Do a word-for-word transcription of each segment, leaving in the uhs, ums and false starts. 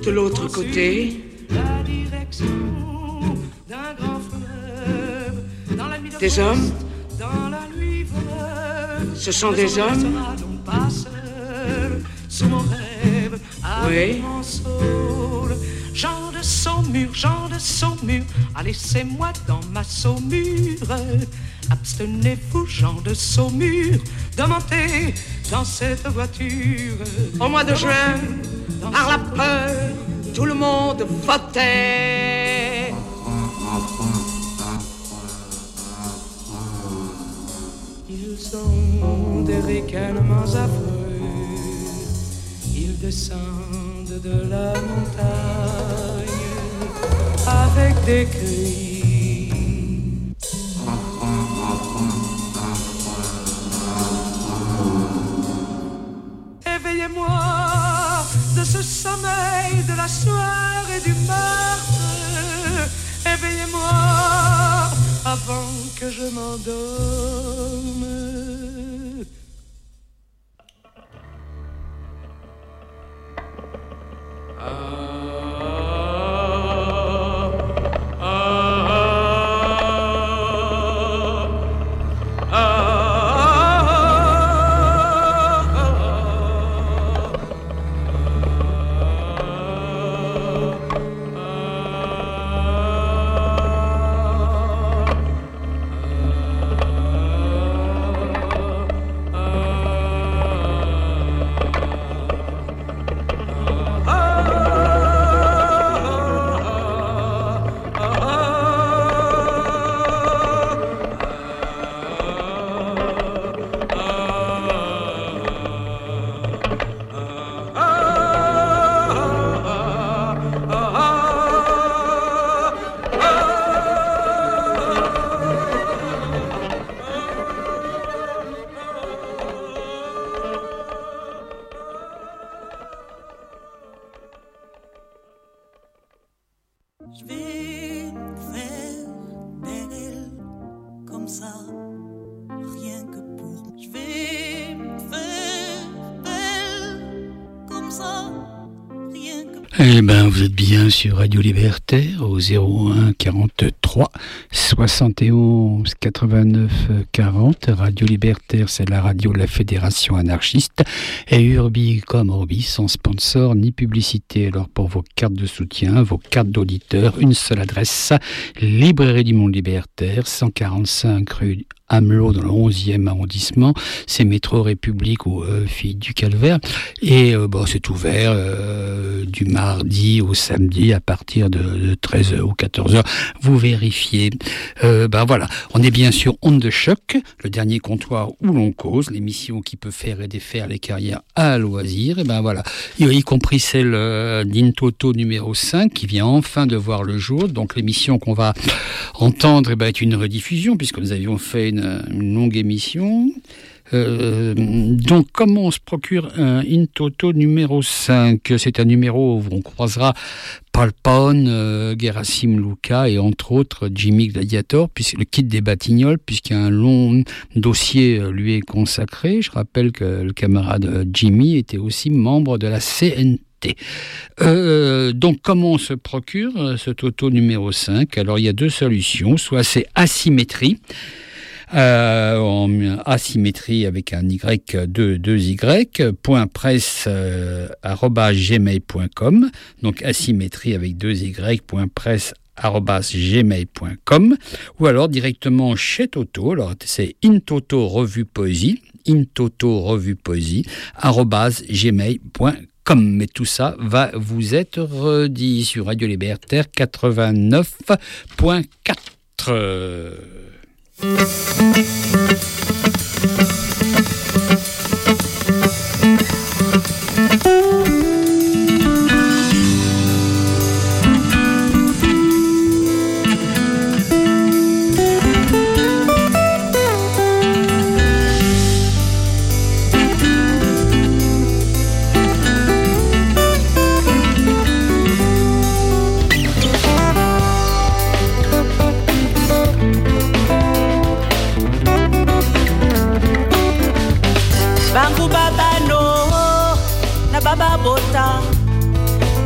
de l'autre côté, la direction d'un grand fleuve, dans la nuit de des hommes, dans la nuit veuve, ce sont des hommes, non pas seul, sous mon rêve, avec oui, mon soul. Jean de Saumur, Jean de Saumur, ah, laissez-moi dans ma saumure. Abstenez-vous, Jean de Saumur, de monter dans cette voiture. au mois de juin, par la peur, tout le monde votait. Ils sont des ricanements affreux, ils descendent de la montagne avec des cris. Éveillez-moi de ce sommeil de la sueur et du meurtre. Éveillez-moi avant que je m'endorme. Je vais faire belle comme ça, rien que pour moi. Je vais faire belle comme ça, rien que pour moi. Eh ben, vous êtes bien sur Radio Libertaire au zéro un quarante-trois soixante et onze quatre-vingt-neuf quarante. Radio Libertaire, c'est la radio de la Fédération anarchiste. Et Urbi comme Orbi, sans sponsor ni publicité. Alors pour vos cartes de soutien, vos cartes d'auditeur, une seule adresse, Librairie du Monde Libertaire, cent quarante-cinq rue Amelot dans le onzième arrondissement, c'est métro République ou euh, Fille du Calvaire, et euh, bon, c'est ouvert euh, du mardi au samedi à partir de, de treize heures ou quatorze heures, vous vérifiez. Euh, ben voilà, on est bien sûr Onde de Choc, le dernier comptoir où l'on cause, l'émission qui peut faire et défaire les carrières à loisir, et ben voilà, y, y compris celle euh, d'Intoto numéro cinq qui vient enfin de voir le jour, donc l'émission qu'on va entendre eh ben, est une rediffusion puisque nous avions fait une une longue émission. Euh, donc, comment on se procure un In Toto numéro cinq? C'est un numéro où on croisera Paul Pone, euh, Gerasim Luca et entre autres Jimmy Gladiator, puisque le kit des Batignolles, puisqu'un long dossier lui est consacré. Je rappelle que le camarade Jimmy était aussi membre de la C N T. Euh, donc, comment on se procure ce Toto numéro cinq? Alors, il y a deux solutions. Soit c'est asymétrie, Euh, en asymétrie avec un Y, deux, deux Y, point presse, euh, arobase gmail point com, donc asymétrie avec deux Y, point presse, arobase gmail point com, ou alors directement chez Toto, alors c'est Intoto Revue Poésie, Intoto Revue Poésie, arobase gmail point com. Mais tout ça va vous être redit sur Radio Libertaire quatre-vingt-neuf point quatre.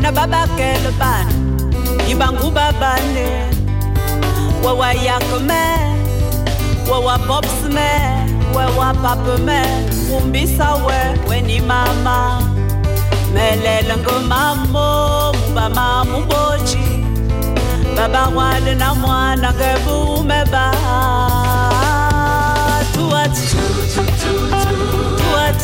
wena babakele bana ibangu babane wawa yakme wawa pops me wawa papa me umbisa we weni mama melele ngomamo mubama mubochi baba wale na mwana ngebume ba tuat tuat tuat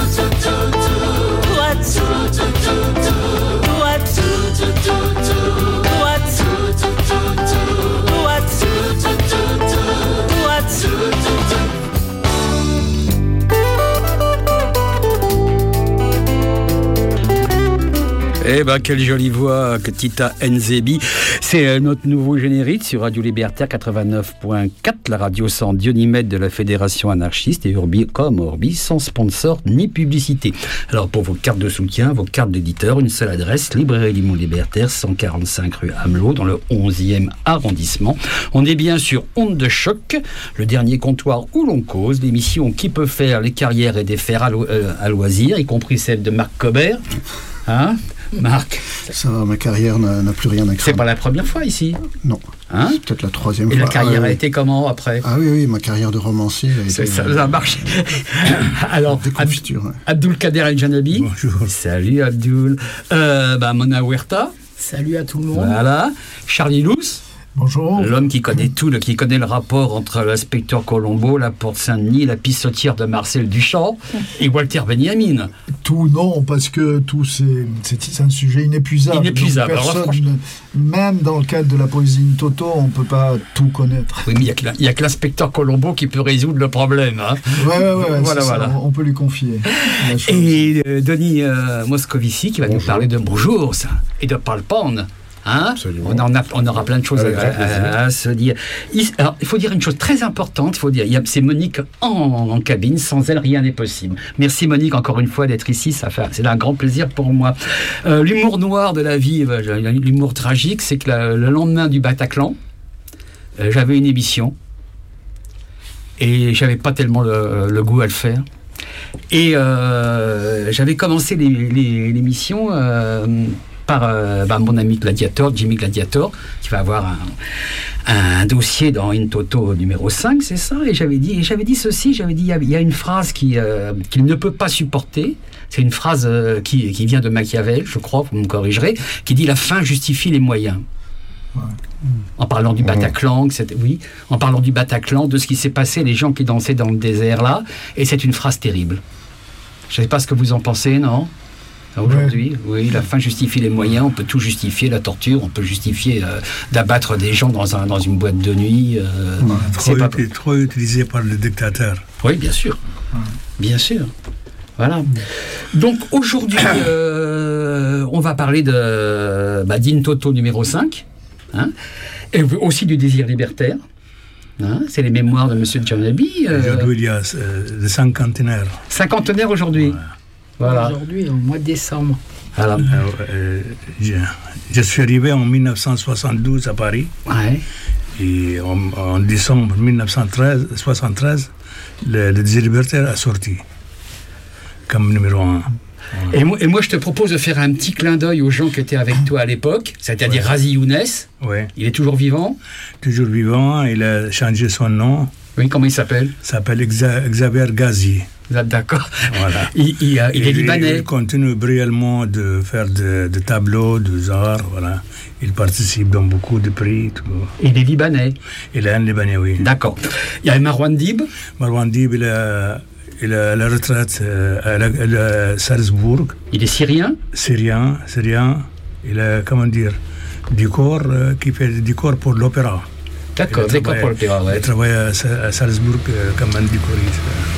Eh ben, quelle jolie voix que Tita Nzebi. C'est notre nouveau générique sur Radio Libertaire quatre-vingt-neuf point quatre, la radio sans Dionymède de la Fédération anarchiste et Urbi comme Orbi, sans sponsor ni publicité. Alors, pour vos cartes de soutien, vos cartes d'éditeur, une seule adresse, Librairie Limon Libertaire, cent quarante-cinq rue Amelot, dans le onzième arrondissement. On est bien sur Onde de Choc, le dernier comptoir où l'on cause, l'émission qui peut faire les carrières et défaire à, lo- euh, à loisir, y compris celle de Marc Cobert. Hein, Marc? Ça, ma carrière n'a, n'a plus rien à craindre. C'est pas la première fois ici? Non. Hein? C'est peut-être la troisième Et fois. la carrière ah, a oui. été comment après? Ah oui, oui, ma carrière de romancier a été... Ça, ça a marché. Alors, des confitures, ouais. Abdulkader El-Janabi. Bonjour. Salut Abdul. Euh, bah, Mona Huerta. Salut à tout le monde. Voilà. Charlie Luce. Bonjour. L'homme qui connaît tout, le, qui connaît le rapport entre l'inspecteur Colombo, la Porte Saint-Denis, la pissotière de Marcel Duchamp et Walter Benjamin. Tout non, parce que tout c'est, c'est, c'est un sujet inépuisable. Inépuisable. Donc, Alors, personne, même dans le cadre de la poésie in toto, on ne peut pas tout connaître. Oui, mais il n'y a, a que l'inspecteur Colombo qui peut résoudre le problème. Hein. Ouais, ouais, ouais. Voilà, c'est voilà. Ça, on peut lui confier. la chose. Et euh, Denis euh, Moscovici qui va Bonjour. nous parler de Bonjour ça, et de Palpone. Hein, Absolument. on, en a, on aura plein de choses à, Avec grand plaisir. à- à se dire. Il, alors, il faut dire une chose très importante. Il faut dire, il y a, c'est Monique en, en cabine. Sans elle, rien n'est possible. Merci Monique encore une fois d'être ici. Ça fait, c'est un grand plaisir pour moi. Euh, l'humour noir de la vie, euh, l'humour tragique, c'est que la- le lendemain du Bataclan, euh, j'avais une émission et j'avais pas tellement le, le goût à le faire. Et euh, j'avais commencé les, les, l'émission euh, par euh, bah, mon ami Gladiator, Jimmy Gladiator, qui va avoir un, un dossier dans In Toto numéro cinq, c'est ça. Et j'avais dit, et j'avais dit ceci, j'avais dit, il y a, il y a une phrase qui, euh, qu'il ne peut pas supporter. C'est une phrase euh, qui, qui vient de Machiavel, je crois, vous me corrigerez, qui dit « La fin justifie les moyens ». En parlant du Bataclan, et cetera. Oui, en parlant du Bataclan, de ce qui s'est passé, les gens qui dansaient dans le désert là, et c'est une phrase terrible. Je ne sais pas ce que vous en pensez, non? Aujourd'hui, oui, la fin justifie les moyens, on peut tout justifier, la torture, on peut justifier euh, d'abattre des gens dans, un, dans une boîte de nuit. Euh, Ouais, trop, pas... uti- trop utilisé par le dictateur. Oui, bien sûr. Bien sûr. Voilà. Donc aujourd'hui, euh, on va parler de bah, d'In Toto numéro cinq, hein, et aussi du désir libertaire. Hein, c'est les mémoires de M. Djanabi. Euh, Aujourd'hui, il y a euh, le cinquantenaire. Cinquantenaire aujourd'hui. Ouais. Voilà. Aujourd'hui, au mois de décembre. voilà. Euh, euh, je, je suis arrivé en dix-neuf cent soixante-douze à Paris. Ouais. Et en, en décembre dix-neuf cent soixante-treize, le, le désir libertaire a sorti comme numéro un. Et moi, et moi, je te propose de faire un petit clin d'œil aux gens qui étaient avec toi à l'époque, c'est-à-dire Ouais. Razi Younes. Ouais. Il est toujours vivant. Toujours vivant, il a changé son nom. Oui, comment il s'appelle? Il s'appelle Exa- Xavier Ghazi. Vous êtes d'accord? Voilà. Il, il, euh, il est Et libanais. Il continue brillamment de faire de, de tableaux, de arts, voilà. Il participe dans beaucoup de prix. Tout. Il est libanais. Il est un Libanais, oui. D'accord. Il y a Marwan Dib. Marwan Dib, il a, il a la retraite euh, à, la, à la Salzbourg, Il est syrien. syrien, syrien. Il a, comment dire, du corps euh, qui fait du corps pour l'opéra. D'accord, Il a d'accord travaillé- pour l'opéra, ouais. Il travaille à, Sa- à Salzbourg euh, comme un décoriste.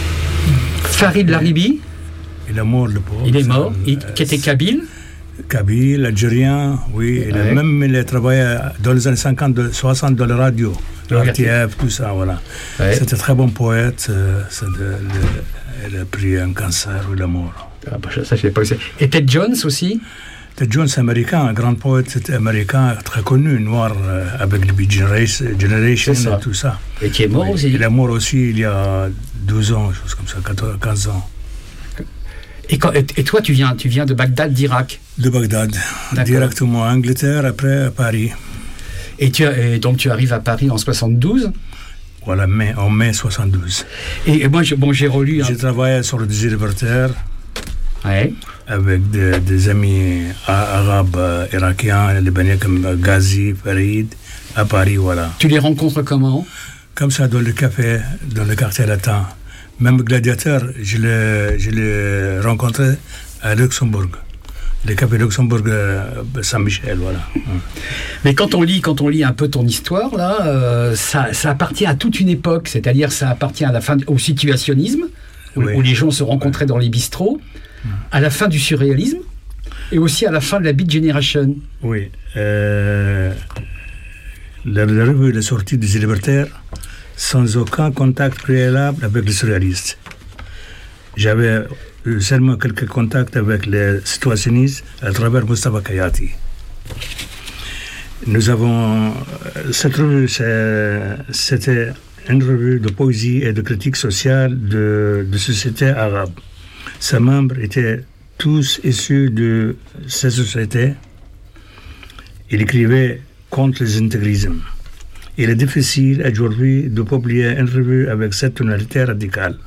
Farid Laribi, Il est mort, le pauvre. il est mort. C'est un, Il, euh, qui était kabyle. Kabyle, algérien, oui. Il Ouais. a même il a travaillé dans les années cinquante, de- soixante dans la radio. Ouais. R T F, tout ça, voilà. Ouais. C'était un très bon poète. euh, c'est de- le- il a pris un cancer, il est mort. Ah, bah, ça, je sais pas. Et Ted Jones aussi. Ted Jones, américain, un grand poète c'était américain très connu, noir, euh, avec le Beat Generation, Generation C'est ça. et tout ça. Et qui est mort Oui. aussi. Il est mort aussi il y a douze ans, chose comme ça, quatorze, quinze ans. Et, quand, et toi, tu viens, tu viens de Bagdad, d'Irak? De Bagdad, D'accord. directement à Angleterre, après à Paris. Et, tu, et donc tu arrives à Paris en soixante-douze? Voilà, mai, en mai soixante-douze. Et, et moi, je, bon, j'ai relu... J'ai un... travaillé sur le désir libertaire. Ouais. Avec des, des amis arabes, euh, irakiens, libanais comme Ghazi, Farid, à Paris, voilà. Tu les rencontres comment? Comme ça, dans le café, dans le quartier latin. Même Gladiateur, je l'ai, je l'ai rencontré à Luxembourg. Le café Luxembourg, euh, Saint-Michel, voilà. Mais quand on lit, quand on lit un peu ton histoire, là, euh, ça, ça appartient à toute une époque, c'est-à-dire ça appartient à la fin, au situationnisme, où, oui. où les gens se rencontraient oui. dans les bistrots, à la fin du surréalisme et aussi à la fin de la Beat Generation. Oui. Euh, la, la revue est sortie des libertaires sans aucun contact préalable avec les surréalistes. J'avais eu seulement quelques contacts avec les situationnistes à travers Mustafa Kayati. Nous avons... Cette revue, c'était une revue de poésie et de critique sociale de, de sociétés arabes. Ses membres étaient tous issus de ces sociétés. Il écrivait contre les intégrismes. Il est difficile aujourd'hui de publier une revue avec cette tonalité radicale.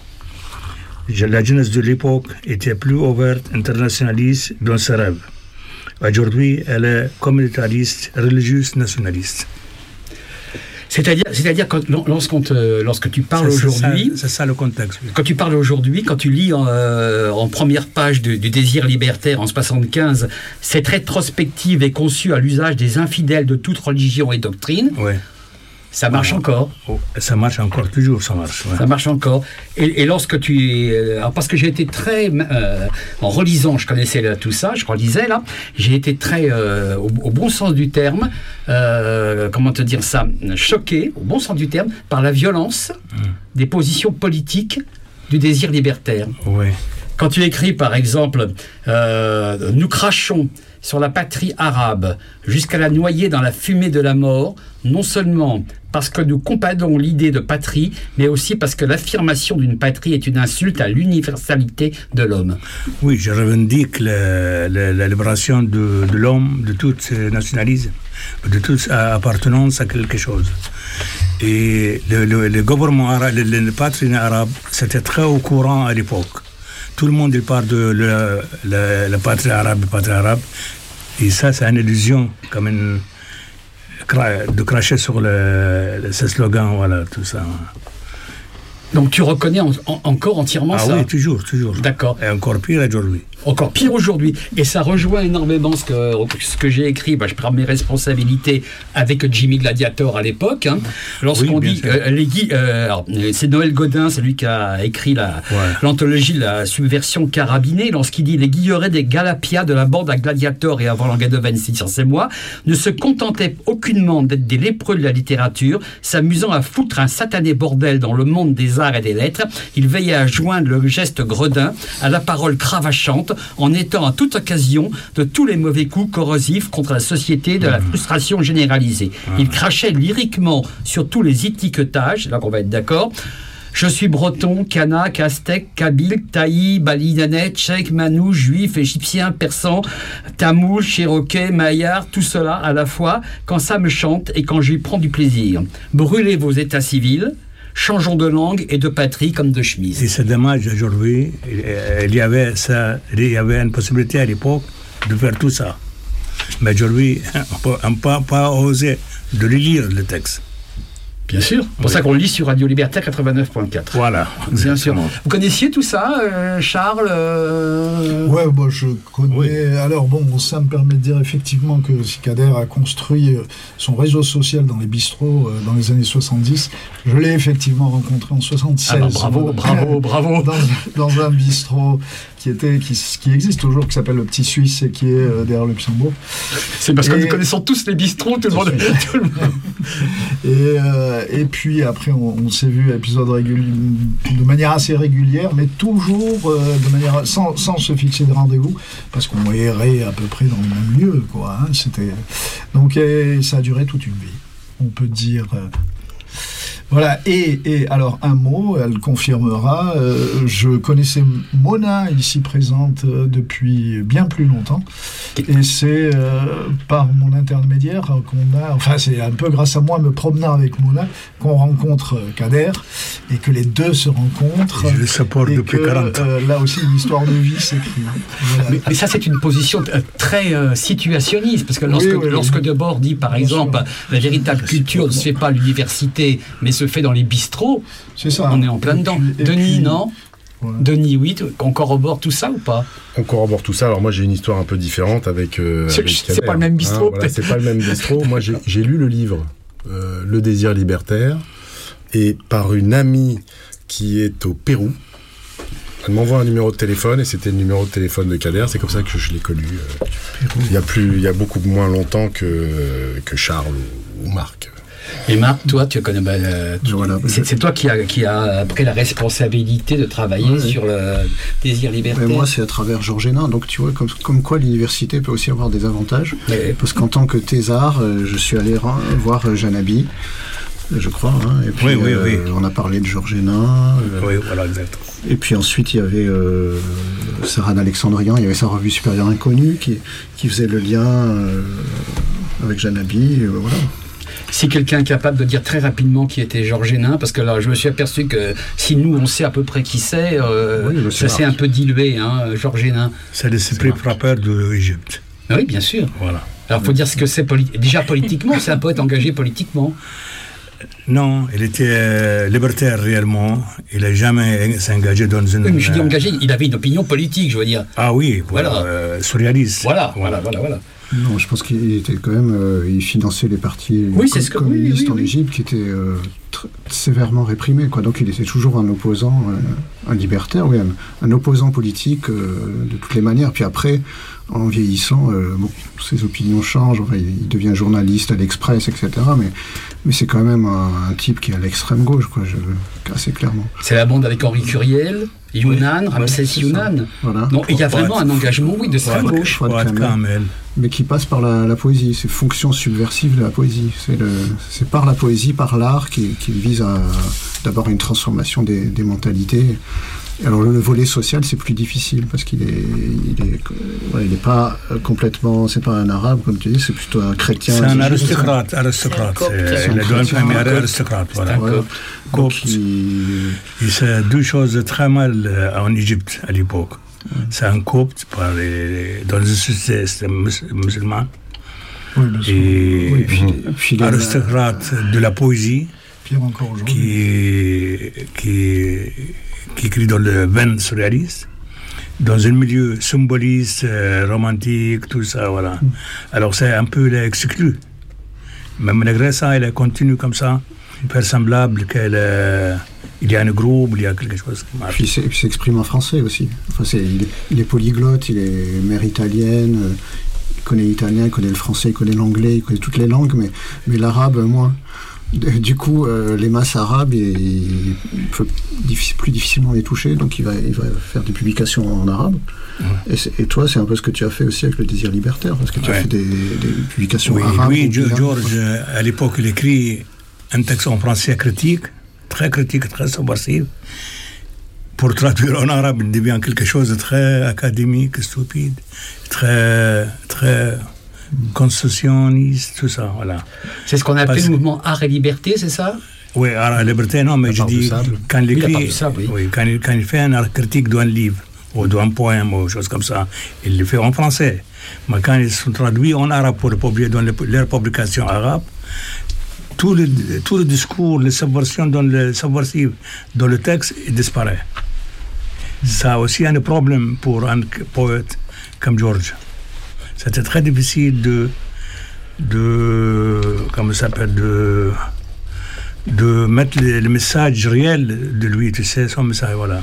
La jeunesse de l'époque était plus ouverte, internationaliste dans ses rêves. Aujourd'hui, elle est communautariste, religieuse, nationaliste. C'est-à-dire, c'est-à-dire quand, lorsqu'on te, lorsque tu parles c'est, aujourd'hui... C'est ça, c'est ça le contexte. Oui. Quand tu parles aujourd'hui, quand tu lis en, euh, en première page de, du Désir libertaire en soixante-quinze, cette rétrospective est conçue à l'usage des infidèles de toute religion et doctrine. Oui. Ça marche ah, encore. Oh, ça marche encore, toujours ça marche. Ouais. Ça marche encore. Et, et lorsque tu... Alors parce que j'ai été très... Euh, en relisant, je connaissais là, tout ça, je relisais là, j'ai été très, euh, au, au bon sens du terme, euh, comment te dire ça, choqué, au bon sens du terme, par la violence mmh. des positions politiques du désir libertaire. Oui. Quand tu écris, par exemple, euh, « Nous crachons sur la patrie arabe jusqu'à la noyer dans la fumée de la mort, non seulement parce que nous compadons l'idée de patrie, mais aussi parce que l'affirmation d'une patrie est une insulte à l'universalité de l'homme. » Oui, je revendique la, la, la libération de, de l'homme, de tout nationalisme, de toute appartenance à quelque chose. Et le, le, le gouvernement arabe, le, le patrie arabe, c'était très au courant à l'époque. Tout le monde il parle de la, la, la patrie arabe, la patrie arabe. Et ça, c'est une illusion, comme une, de cracher sur le, le, ce slogan, voilà, tout ça. Donc tu reconnais en, en, encore entièrement ah ça? Ah oui, toujours, toujours. D'accord. Et encore pire aujourd'hui. Encore pire aujourd'hui. Et ça rejoint énormément ce que, ce que j'ai écrit. Bah, je prends mes responsabilités avec Jimmy Gladiator à l'époque. Hein, lorsqu'on oui, dit... Euh, les Guy, euh, alors, c'est Noël Godin, c'est lui qui a écrit la, ouais. l'anthologie La Subversion carabinée. Lorsqu'il dit « Les guillerets des Galapias de la bande à Gladiator et avant Languedoc, c'est moi, ne se contentaient aucunement d'être des lépreux de la littérature, s'amusant à foutre un satané bordel dans le monde des arts et des lettres. Ils veillaient à joindre le geste gredin à la parole cravachante, en étant à toute occasion de tous les mauvais coups corrosifs contre la société de la frustration généralisée. Il crachait lyriquement sur tous les étiquetages, là qu'on va être d'accord. Je suis breton, kanak, aztèque, kabyle, taï, balinanais, tchèque, manouche, juif, égyptien, persan, tamoul, cherokee, maillard, tout cela à la fois, quand ça me chante et quand j'y prends du plaisir. Brûlez vos états civils, changeons de langue et de patrie comme de chemise. Et c'est dommage aujourd'hui, il y avait ça, il y avait une possibilité à l'époque de faire tout ça. Mais aujourd'hui, on ne peut pas oser de lire le texte. Bien sûr, c'est pour oui. ça qu'on le lit sur Radio Libertaire quatre-vingt-neuf point quatre. Voilà. Bien sûr. Vous connaissiez tout ça, euh, Charles euh... Ouais, bon, je connais. Oui. Alors bon, ça me permet de dire effectivement que Sicader a construit son réseau social dans les bistrots euh, dans les années soixante-dix. Je l'ai effectivement rencontré en soixante-seize. Ah bah, bravo, bravo, bravo. Dans, dans un bistrot qui était, qui, qui existe toujours, qui s'appelle le Petit Suisse et qui est euh, derrière le Luxembourg. C'est parce et... que nous connaissons tous les bistrots, tout le monde. Tout le monde. Et euh, Et puis après, on, on s'est vu à épisodes réguliers, de manière assez régulière, mais toujours euh, de manière sans, sans se fixer de rendez-vous, parce qu'on errait à peu près dans le même lieu, quoi. Hein, c'était donc et ça a duré toute une vie. On peut dire. Euh, Voilà, et, et alors un mot, elle confirmera, euh, je connaissais Mona ici présente euh, depuis bien plus longtemps, et c'est euh, par mon intermédiaire qu'on a, enfin c'est un peu grâce à moi me promenant avec Mona, qu'on rencontre Kader, et que les deux se rencontrent. Je le supporte et depuis que, quarante ans. Euh, là aussi une histoire de vie s'écrit. Voilà. Mais, mais ça c'est une position euh, très euh, situationniste, parce que lorsque, Oui, oui, lorsque oui. Debord dit par Bien exemple sûr. la véritable culture ne se fait pas à l'université, mais se fait dans les bistrots, C'est ça. on est en plein Et dedans. puis- et Denis, puis- non Voilà. Denis, oui, on corrobore tout ça ou pas? On corrobore tout ça. Alors moi j'ai une histoire un peu différente avec. Euh, C'est- avec c'est Kader, pas le même bistrot, voilà, peut-être. c'est pas le même bistrot. Moi j'ai, j'ai lu le livre euh, Le désir libertaire et par une amie qui est au Pérou. Elle m'envoie un numéro de téléphone et c'était le numéro de téléphone de Kader. C'est comme ça que je l'ai connu. Euh, il y a plus, il y a beaucoup moins longtemps que que Charles ou, ou Marc. Et Marc, toi, tu connais, bah, euh, tu- Voilà. c'est, c'est toi qui a, qui a pris la responsabilité de travailler Ouais, sur le désir libertaire. Mais moi, c'est à travers Georges Hénin. Donc, tu vois, comme, comme quoi l'université peut aussi avoir des avantages. Mais- Parce qu'en tant que thésard, euh, je suis allé ra- voir euh, Janabi, je crois. Hein, et puis, Oui, oui, euh, oui. on a parlé de Georges Hénin. euh, Oui, voilà, exact. Et puis ensuite, il y avait euh, Sarah d'Alexandrian, il y avait sa revue Supérieure Inconnue qui, qui faisait le lien euh, avec Janabi. Euh, voilà. Si quelqu'un est capable de dire très rapidement qui était Georges Hénin, parce que là, je me suis aperçu que si nous, on sait à peu près qui c'est, euh, Oui, ça c'est s'est un peu dilué, hein, Georges Hénin. C'est l'esprit frappeur de l'Égypte. Oui, bien sûr. Voilà. Alors, il faut dire ce que c'est. Poli- Déjà, politiquement, c'est un poète engagé politiquement. Non, il était euh, libertaire réellement. Il n'a jamais s'engagé dans une. Oui, mais je dis euh, engagé, il avait une opinion politique, je veux dire. Ah oui, voilà, Voilà. euh, surréaliste. Voilà, voilà, voilà, voilà. Non, je pense qu'il était quand même. Euh, il finançait les partis Oui, com- c'est ce que- oui, communistes oui, oui, en oui. Égypte qui étaient euh, tr- sévèrement réprimés. Quoi. Donc il était toujours un opposant, euh, un libertaire, oui, un, un opposant politique euh, de toutes les manières. Puis après, en vieillissant, euh, bon, ses opinions changent. Enfin, il, il devient journaliste à l'Express, et cetera. Mais, mais c'est quand même un, un type qui est à l'extrême gauche, quoi, je, assez clairement. C'est la bande avec Henri Curiel, Younan, Oui, Ramsès c'est ça. Younan. Voilà. Donc, il y a vraiment un engagement, oui, de Fouad- extrême gauche. Fouad Fouad Kamel. Kamel. Mais qui passe par la, la poésie. C'est fonction subversive de la poésie. C'est, le, c'est par la poésie, par l'art, qu'il qui vise à d'abord une transformation des, des mentalités. Et alors le volet social, c'est plus difficile parce qu'il est, il est, ouais, il est pas complètement, c'est pas un arabe comme tu dis, c'est plutôt un chrétien. C'est un C'est- aristocrate, aristocrate. C'est un copte. C'est C'est le un doyen chrétien. premier Un copte. aristocrate, voilà. Voilà. Donc, Copte. il- Et c'est deux choses très mal euh, en Égypte à l'époque. C'est un copte par les, dans une société mus- musulmane Oui, bien sûr. et oui, puis, puis il est- aristocrate de la poésie Pire encore aujourd'hui. qui, qui, qui écrit dans le veine surréaliste, dans un milieu symboliste, euh, romantique, tout ça, voilà. Alors c'est un peu exclu. Mais malgré ça, elle continue comme ça, faire semblable qu'elle, euh, il y a un groupe, il y a quelque chose qui marche. Puis il s'est- il s'exprime en français aussi. Enfin, c'est, il, est, il est polyglotte, il est mère italienne, euh, il connaît l'italien, il connaît le français, il connaît l'anglais, il connaît toutes les langues, mais, mais l'arabe, moins. De- Du coup, euh, les masses arabes, il, il peut diffi- plus difficilement les toucher, donc il va, il va faire des publications en arabe. Et, c'est- et toi, c'est un peu ce que tu as fait aussi avec le désir libertaire, parce que tu as Ouais. fait des, des publications Oui, arabes. lui, ou Ge- bilingues. Georges, euh, à l'époque, il écrit un texte en français critique, très critique, très subversif. Pour traduire en arabe, il devient quelque chose de très académique, stupide, très, très constitutionniste, tout ça, voilà. C'est ce qu'on appelle Parce- le mouvement Art et Liberté, c'est ça? Oui, alors, la liberté, non, mais La je part du dis, sable. quand il Oui, la part écrit, du sable, oui. oui, quand, il, quand il fait un art critique d'un livre, ou d'un poème, ou chose comme ça, il le fait en français. Mais quand ils sont traduits en arabe pour publier dans les, leurs publications arabes, tout le, tout le discours, les subversions dans le subversif dans le texte, il disparaît. Ça a aussi un problème pour un poète comme Georges. C'était très difficile de, de comment ça s'appelle, de, de mettre le, le message réel de lui, tu sais, son message, voilà.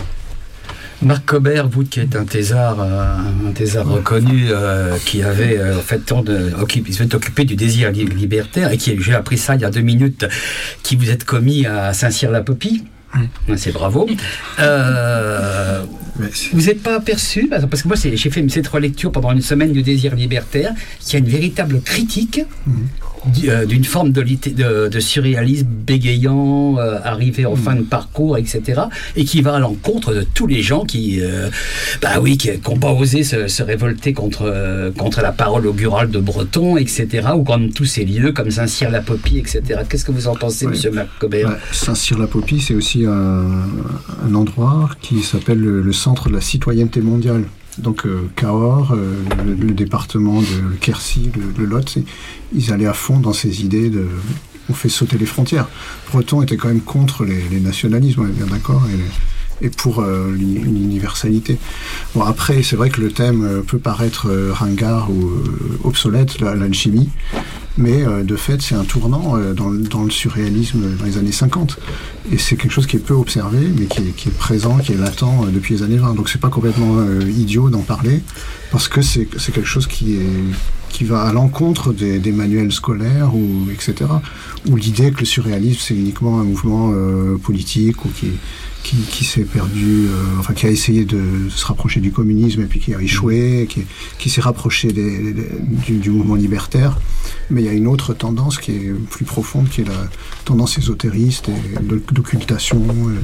Marc Cobert, vous qui êtes un thésard, euh, un thésard reconnu, euh, qui avait euh, en fait tant de, occup- il s'est occupé du désir li- libertaire et qui, j'ai appris ça il y a deux minutes, qui vous êtes commis à Saint-Cyr-la-Popie. Ouais, c'est bravo. Euh, Vous n'êtes pas aperçu, parce que moi c'est, j'ai fait cette relecture pendant une semaine du désir libertaire, qu'il y a une véritable critique mmh. d'une forme de, de, de surréalisme bégayant, euh, arrivé en mmh. fin de parcours, et cetera, et qui va à l'encontre de tous les gens qui, euh, bah oui, qui n'ont pas osé se, se révolter contre, euh, contre la parole augurale de Breton, et cetera, ou comme tous ces lieux comme Saint-Cyr-la-Popie, et cetera. Qu'est-ce que vous en pensez, oui. Monsieur Marc-Cobert? ouais, Saint-Cyr-la-Popie, c'est aussi un, un endroit qui s'appelle le, le centre de la citoyenneté mondiale. Donc euh, Cahors, euh, le, le département de Quercy, le, le Lot, ils allaient à fond dans ces idées de on fait sauter les frontières. Breton était quand même contre les, les nationalismes, on est bien d'accord, et, et pour euh, l'universalité. Bon, après, c'est vrai que le thème peut paraître euh, ringard ou euh, obsolète, la, l'alchimie, mais euh, de fait, c'est un tournant euh, dans, dans le surréalisme dans les années cinquante. Et c'est quelque chose qui est peu observé, mais qui est, qui est présent, qui est latent euh, depuis les années vingt. Donc c'est pas complètement euh, idiot d'en parler, parce que c'est, c'est quelque chose qui, est, qui va à l'encontre des, des manuels scolaires, ou, et cetera. Ou l'idée que le surréalisme, c'est uniquement un mouvement euh, politique, ou qui, qui, qui s'est perdu, euh, enfin qui a essayé de se rapprocher du communisme, et puis qui a échoué, qui, qui s'est rapproché des, des, du, du mouvement libertaire. Mais il y a une autre tendance qui est plus profonde, qui est la tendance ésotériste et d'occultation,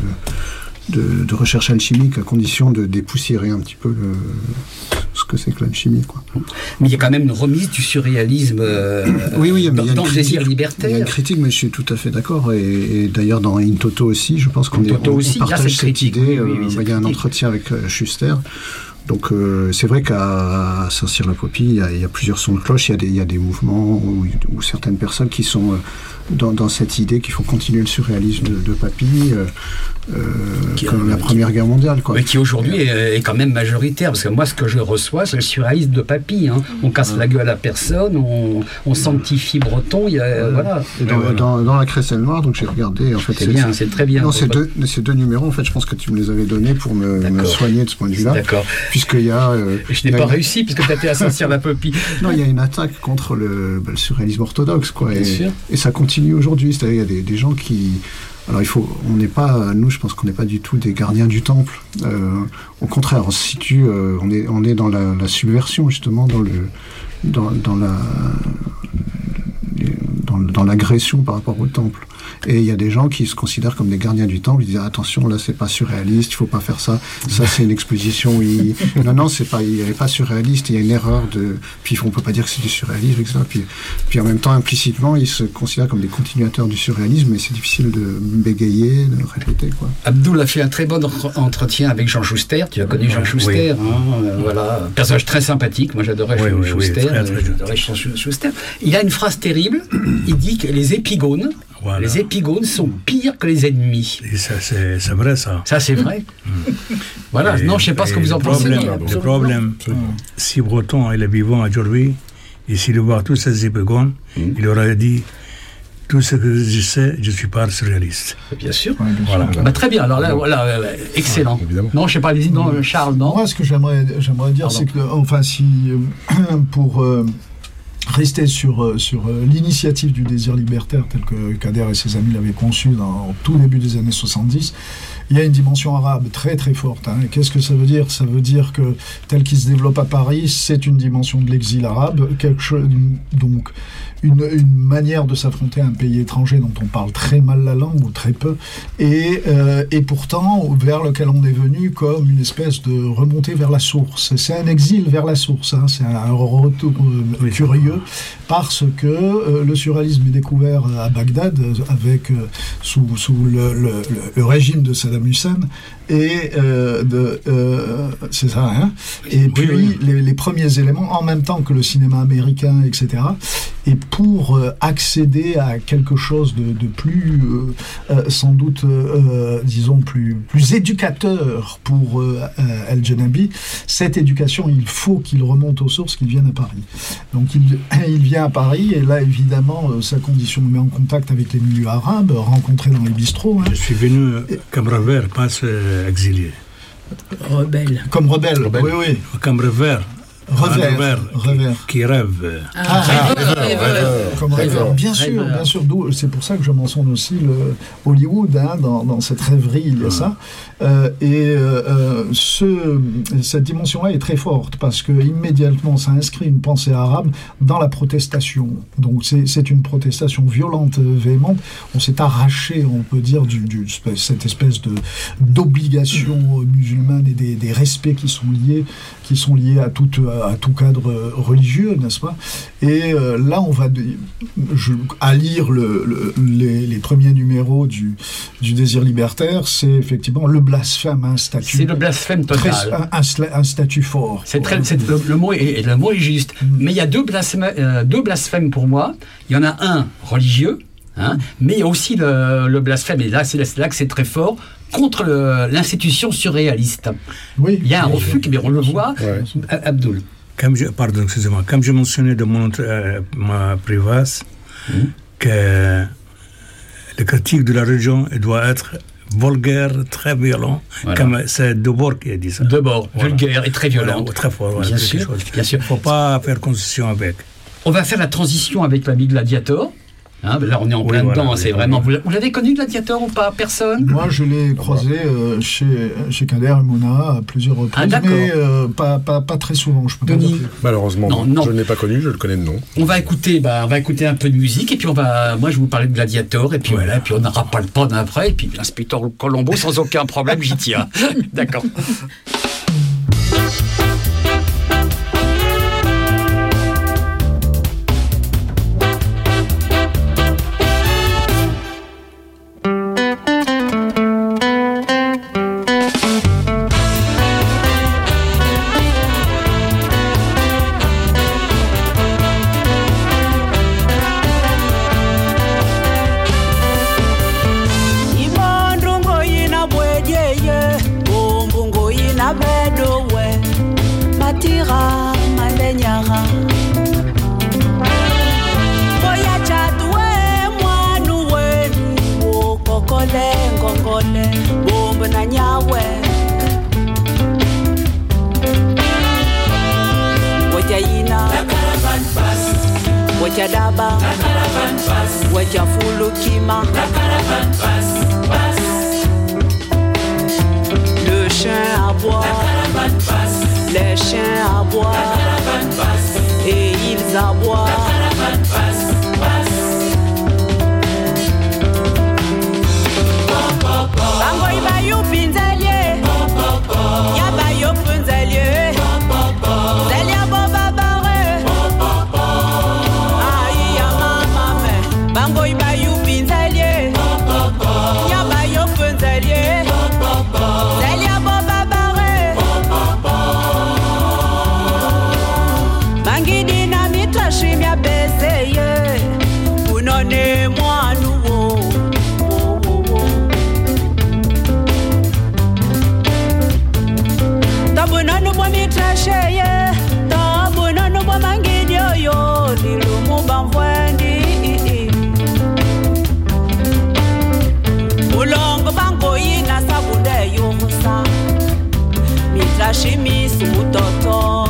de, de, de recherche alchimique, à condition de dépoussiérer un petit peu le, ce que c'est que l'alchimie, quoi. Mais il y a quand même une remise du surréalisme euh, oui, oui, mais dans, il y a dans le désir libertaire. Il y a une critique, mais je suis tout à fait d'accord. Et, et d'ailleurs, dans In Toto aussi, je pense qu'on est, on, aussi, on partage cette, cette idée. Oui, oui, euh, cette il y a un critique. entretien avec euh, Schuster. Donc euh, c'est vrai qu'à Saint-Cyr-la-Popie, il y, a, il y a plusieurs sons de cloche, il y a des, il y a des mouvements ou, ou certaines personnes qui sont euh, dans, dans cette idée qu'il faut continuer le surréalisme de, de Papy, euh, euh, qui, comme euh, la Première qui, Guerre mondiale. Quoi. Mais qui aujourd'hui est, est quand même majoritaire, parce que moi ce que je reçois, c'est le surréalisme de Papy. Hein. On casse ouais. la gueule à personne, on, on sanctifie Breton, il y a, ouais. voilà. Et dans, voilà. Dans, dans La Crécelle Noire, donc j'ai regardé, en fait... C'est, c'est bien, c'est très bien. Non, ces deux, ces deux numéros, en fait, je pense que tu me les avais donnés pour me, me soigner de ce point de vue-là. D'accord. Puisqu'il y a... Euh, je n'ai pas une... réussi, puisque tu as été à Saint-Cyr-la-Popie. Non, il y a une attaque contre le, bah, le surréalisme orthodoxe, quoi. Bien et, sûr. Et ça continue aujourd'hui, c'est-à-dire il y a des, des gens qui... Alors il faut, on n'est pas, nous je pense qu'on n'est pas du tout des gardiens du temple. Euh, au contraire, on se situe, euh, on est, on est dans la, la subversion justement, dans le, dans, dans la, dans, dans l'agression par rapport au temple. Et il y a des gens qui se considèrent comme des gardiens du temple. Ils disent attention, là c'est pas surréaliste, il faut pas faire ça. Ça c'est une exposition où il... non non c'est pas, il n'est pas surréaliste. Il y a une erreur de. Puis on peut pas dire que c'est du surréalisme, et cetera. Puis, puis en même temps implicitement ils se considèrent comme des continuateurs du surréalisme, mais c'est difficile de bégayer, de répéter, quoi. Abdoul a fait un très bon entretien avec Jean Schuster. Tu as connu Jean Schuster, oui. hein, euh, voilà, un personnage très sympathique. Moi j'adorais oui, oui, Schuster. Oui, très, très j'adorais Schuster. Il a une phrase terrible. Il dit que les épigones. Voilà. Les épigones sont pires que les ennemis. Et ça, c'est, c'est vrai, ça. Ça, c'est vrai. Mm. Voilà. Et, non, je ne sais pas ce que vous en pensez. Le problème, mm. si Breton il est vivant aujourd'hui, et s'il voit tous ces épigones, mm. il aurait dit tout ce que je sais, je suis pas surréaliste. Bien sûr. Ouais, bien voilà. sûr. Bah, très bien. Alors là, voilà, euh, excellent. Ouais, non, je sais pas, allez-y, non, Charles, non. Moi, ce que j'aimerais, j'aimerais dire, Pardon. c'est que, enfin, si euh, pour euh, rester sur, sur l'initiative du désir libertaire tel que Kader et ses amis l'avaient conçu dans, au tout début des années soixante-dix, il y a une dimension arabe très très forte. Hein. Et qu'est-ce que ça veut dire ? Ça veut dire que tel qu'il se développe à Paris, c'est une dimension de l'exil arabe, quelque chose, donc une, une manière de s'affronter à un pays étranger dont on parle très mal la langue ou très peu, et, euh, et pourtant vers lequel on est venu comme une espèce de remontée vers la source. C'est un exil vers la source, hein. C'est un retour euh, curieux, parce que euh, le surréalisme est découvert à Bagdad avec, euh, sous, sous le, le, le régime de Saddam Hussein, et euh, de, euh, c'est ça, hein. Et oui, puis oui. Les, les premiers éléments, en même temps que le cinéma américain, et cetera. Et pour euh, accéder à quelque chose de, de plus, euh, euh, sans doute, euh, disons, plus, plus éducateur pour euh, El Jenabi, cette éducation, il faut qu'il remonte aux sources, qu'il vienne à Paris. Donc il, il vient à Paris, et là, évidemment, euh, sa condition le met en contact avec les milieux arabes, rencontrés dans les bistrots. Hein. Je suis venu comme revers, pas exilé. Rebelle. Comme rebelle, rebelle. oui, oui. Comme revers, Revers, revers. Qui rêve. Ah, ah rêveur, rêveur, rêveur. Comme rêveur. Bien sûr, rêveur. bien sûr. D'où, c'est pour ça que je mentionne aussi le Hollywood, hein, dans, dans cette rêverie, il y a ah. ça. Euh, et euh, ce, cette dimension-là est très forte parce que immédiatement, ça inscrit une pensée arabe dans la protestation. Donc c'est, c'est une protestation violente, véhémente. On s'est arraché, on peut dire, du, du, cette espèce de, d'obligation musulmane et des, des respects qui sont liés, qui sont liés à toute à tout cadre religieux, n'est-ce pas? Et euh, là, on va, de, je, à lire le, le, les, les premiers numéros du, du Désir libertaire, c'est effectivement le blasphème, un statut. C'est le blasphème total. Très, un, un, un statut fort. C'est très, c'est, le, le, mot est, le mot est juste. Mm. Mais il y a deux blasphèmes, euh, deux blasphèmes pour moi. Il y en a un religieux, hein, mm. mais il y a aussi le, le blasphème, et là c'est, c'est là que c'est très fort, contre le, l'institution surréaliste. Oui, il y a un refus, mais on le voit. Ouais. Abdoul. Comme je, pardon, excusez-moi. Comme je mentionnais dans mon, euh, ma préface, mmh. que le critique de la religion doit être vulgaire, très violent, voilà. Comme c'est Debord qui a dit ça. Debord, voilà. Vulgaire et très violent. Voilà, très fort. Voilà, bien sûr, bien sûr. Il ne faut pas faire concession avec. On va faire la transition avec l'ami Gladiator. Hein, là, on est en plein oui, dedans, voilà, c'est oui, vraiment... Voilà. Vous l'avez connu, Gladiator, ou pas? Personne? Moi, je l'ai croisé euh, chez, chez Kader et Mouna à plusieurs reprises, ah, mais euh, pas, pas, pas très souvent, je peux pas dire. Malheureusement, non, non. Je ne l'ai pas connu, je le connais de nom. On va écouter, bah, on va écouter un peu de musique, et puis on va... Moi, je vais vous parler de Gladiator, et puis voilà, voilà et puis on n'aura pas le temps après, et puis l'inspecteur Colombo, sans aucun problème, j'y tiens. D'accord. Daba, Waja Fulukima, le chien à boire, les chiens à boire, et ils aboient. Bango ibayu pinzelie, yabayo pinzelie, zelia boba bare. Bango ibayu pinzelie, yabayo pinzelie, zelia boba bare. Mangidi na mitashi mya beseye, unone mwanu wo. Tabunanu mwa mitasheye, tabunanu mwa mangidi yoyo, lilumu bamvwendi. Ulongo bango ina sabunde yomusa, mitrashi sutoto.